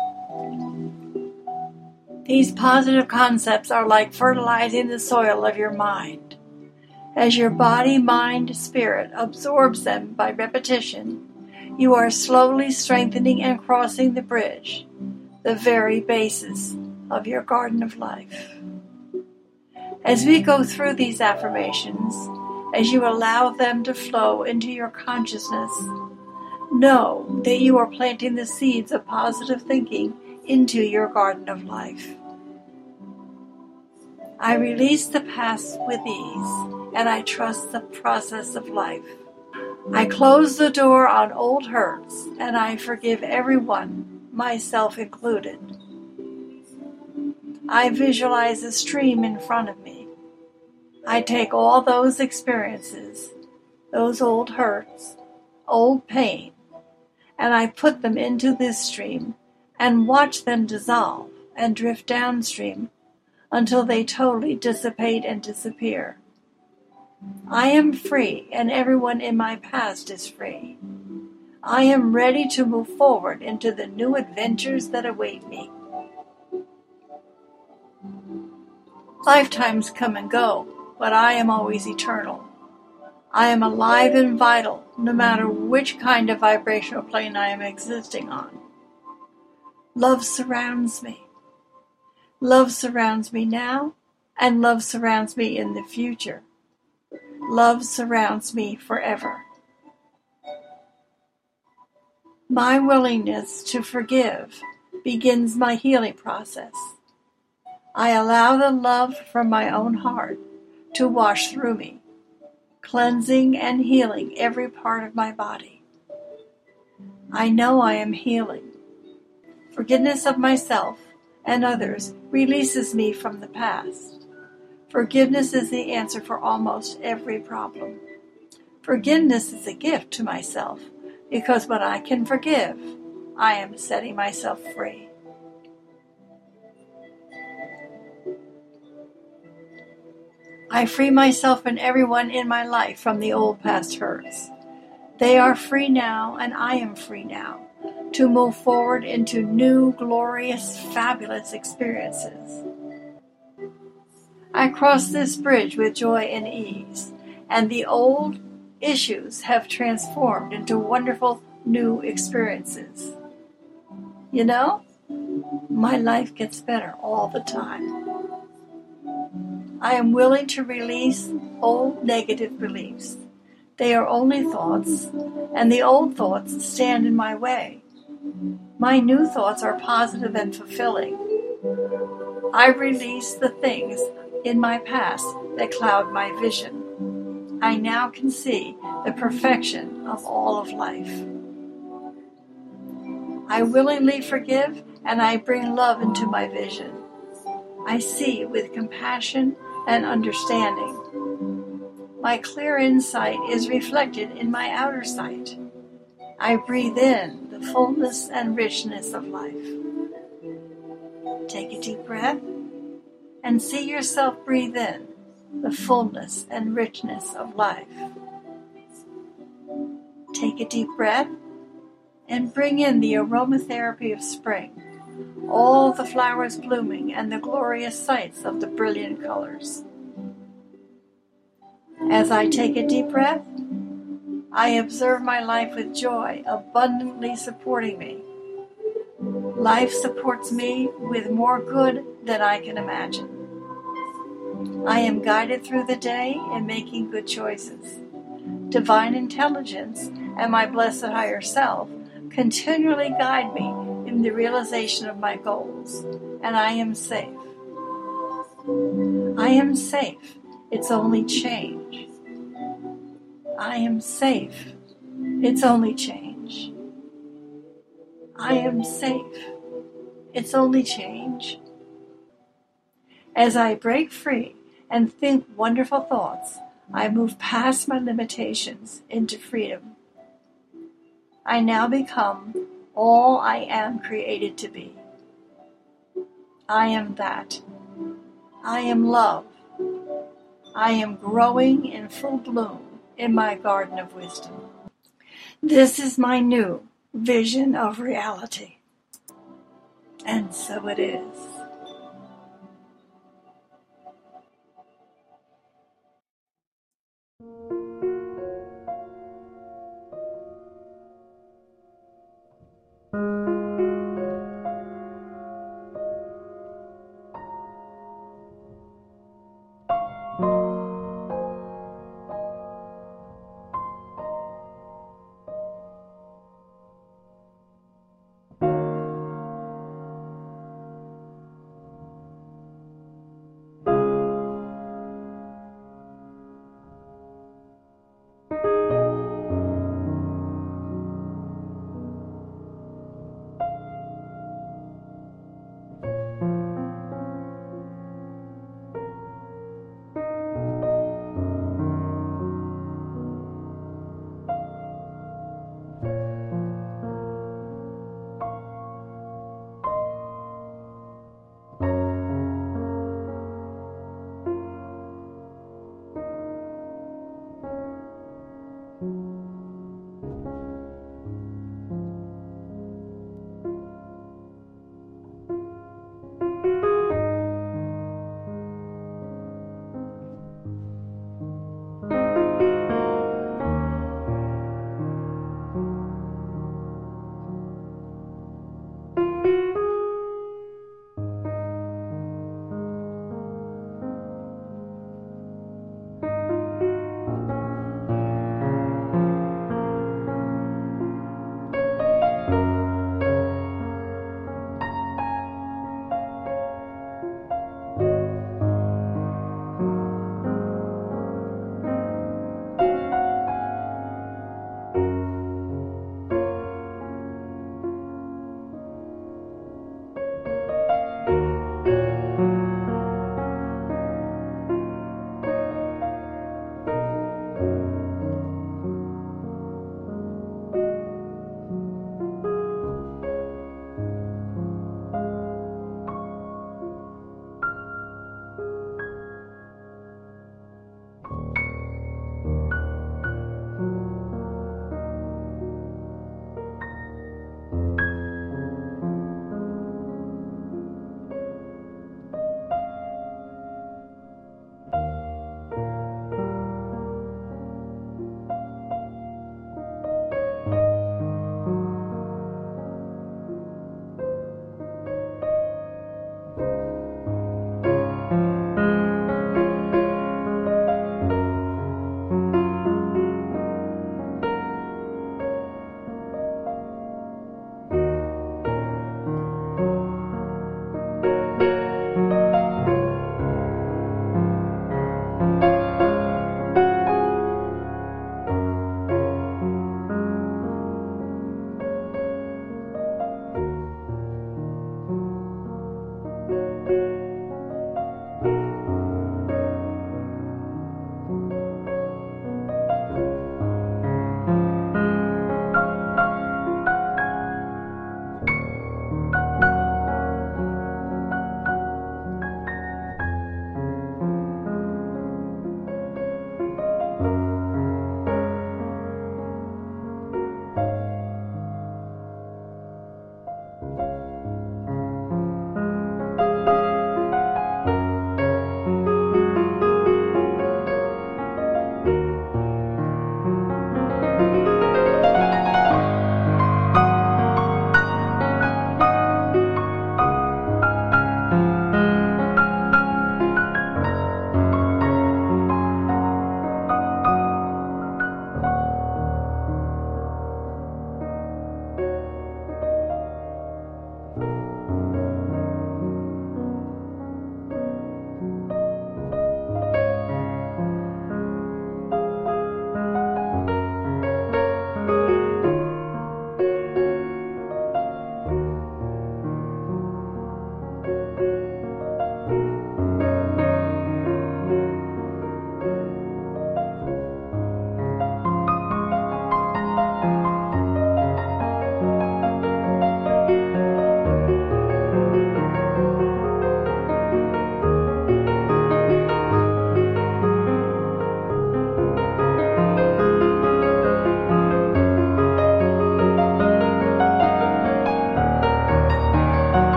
Speaker 9: These positive concepts are like fertilizing the soil of your mind. As your body, mind, spirit absorbs them by repetition, you are slowly strengthening and crossing the bridge, the very basis of your garden of life. As we go through these affirmations, as you allow them to flow into your consciousness, know that you are planting the seeds of positive thinking into your garden of life. I release the past with ease, and I trust the process of life. I close the door on old hurts, and I forgive everyone, myself included. I visualize a stream in front of me. I take all those experiences, those old hurts, old pain, and I put them into this stream and watch them dissolve and drift downstream until they totally dissipate and disappear. I am free, and everyone in my past is free. I am ready to move forward into the new adventures that await me. Lifetimes come and go, but I am always eternal. I am alive and vital, no matter which kind of vibrational plane I am existing on. Love surrounds me. Love surrounds me now, and love surrounds me in the future. Love surrounds me forever. My willingness to forgive begins my healing process. I allow the love from my own heart to wash through me, cleansing and healing every part of my body. I know I am healing. Forgiveness of myself and others releases me from the past. Forgiveness is the answer for almost every problem. Forgiveness is a gift to myself, because when I can forgive, I am setting myself free. I free myself and everyone in my life from the old past hurts. They are free now, and I am free now to move forward into new, glorious, fabulous experiences. I cross this bridge with joy and ease, and the old issues have transformed into wonderful new experiences. You know, my life gets better all the time. I am willing to release old negative beliefs. They are only thoughts, and the old thoughts stand in my way. My new thoughts are positive and fulfilling. I release the things in my past that cloud my vision. I now can see the perfection of all of life. I willingly forgive, and I bring love into my vision.
Speaker 12: I see with compassion and understanding. My clear insight is reflected in my outer sight. I breathe in the fullness and richness of life. Take a deep breath and see yourself breathe in the fullness and richness of life. Take a deep breath and bring in the aromatherapy of spring, all the flowers blooming and the glorious sights of the brilliant colors. As I take a deep breath, I observe my life with joy, abundantly supporting me. Life supports me with more good than I can imagine. I am guided through the day in making good choices. Divine intelligence and my blessed higher self continually guide me in the realization of my goals, and I am safe. I am safe. It's only change. I am safe. It's only change. I am safe. It's only change. As I break free and think wonderful thoughts, I move past my limitations into freedom. I now become all I am created to be. I am that. I am love. I am growing in full bloom in my garden of wisdom. This is my new vision of reality. And so it is.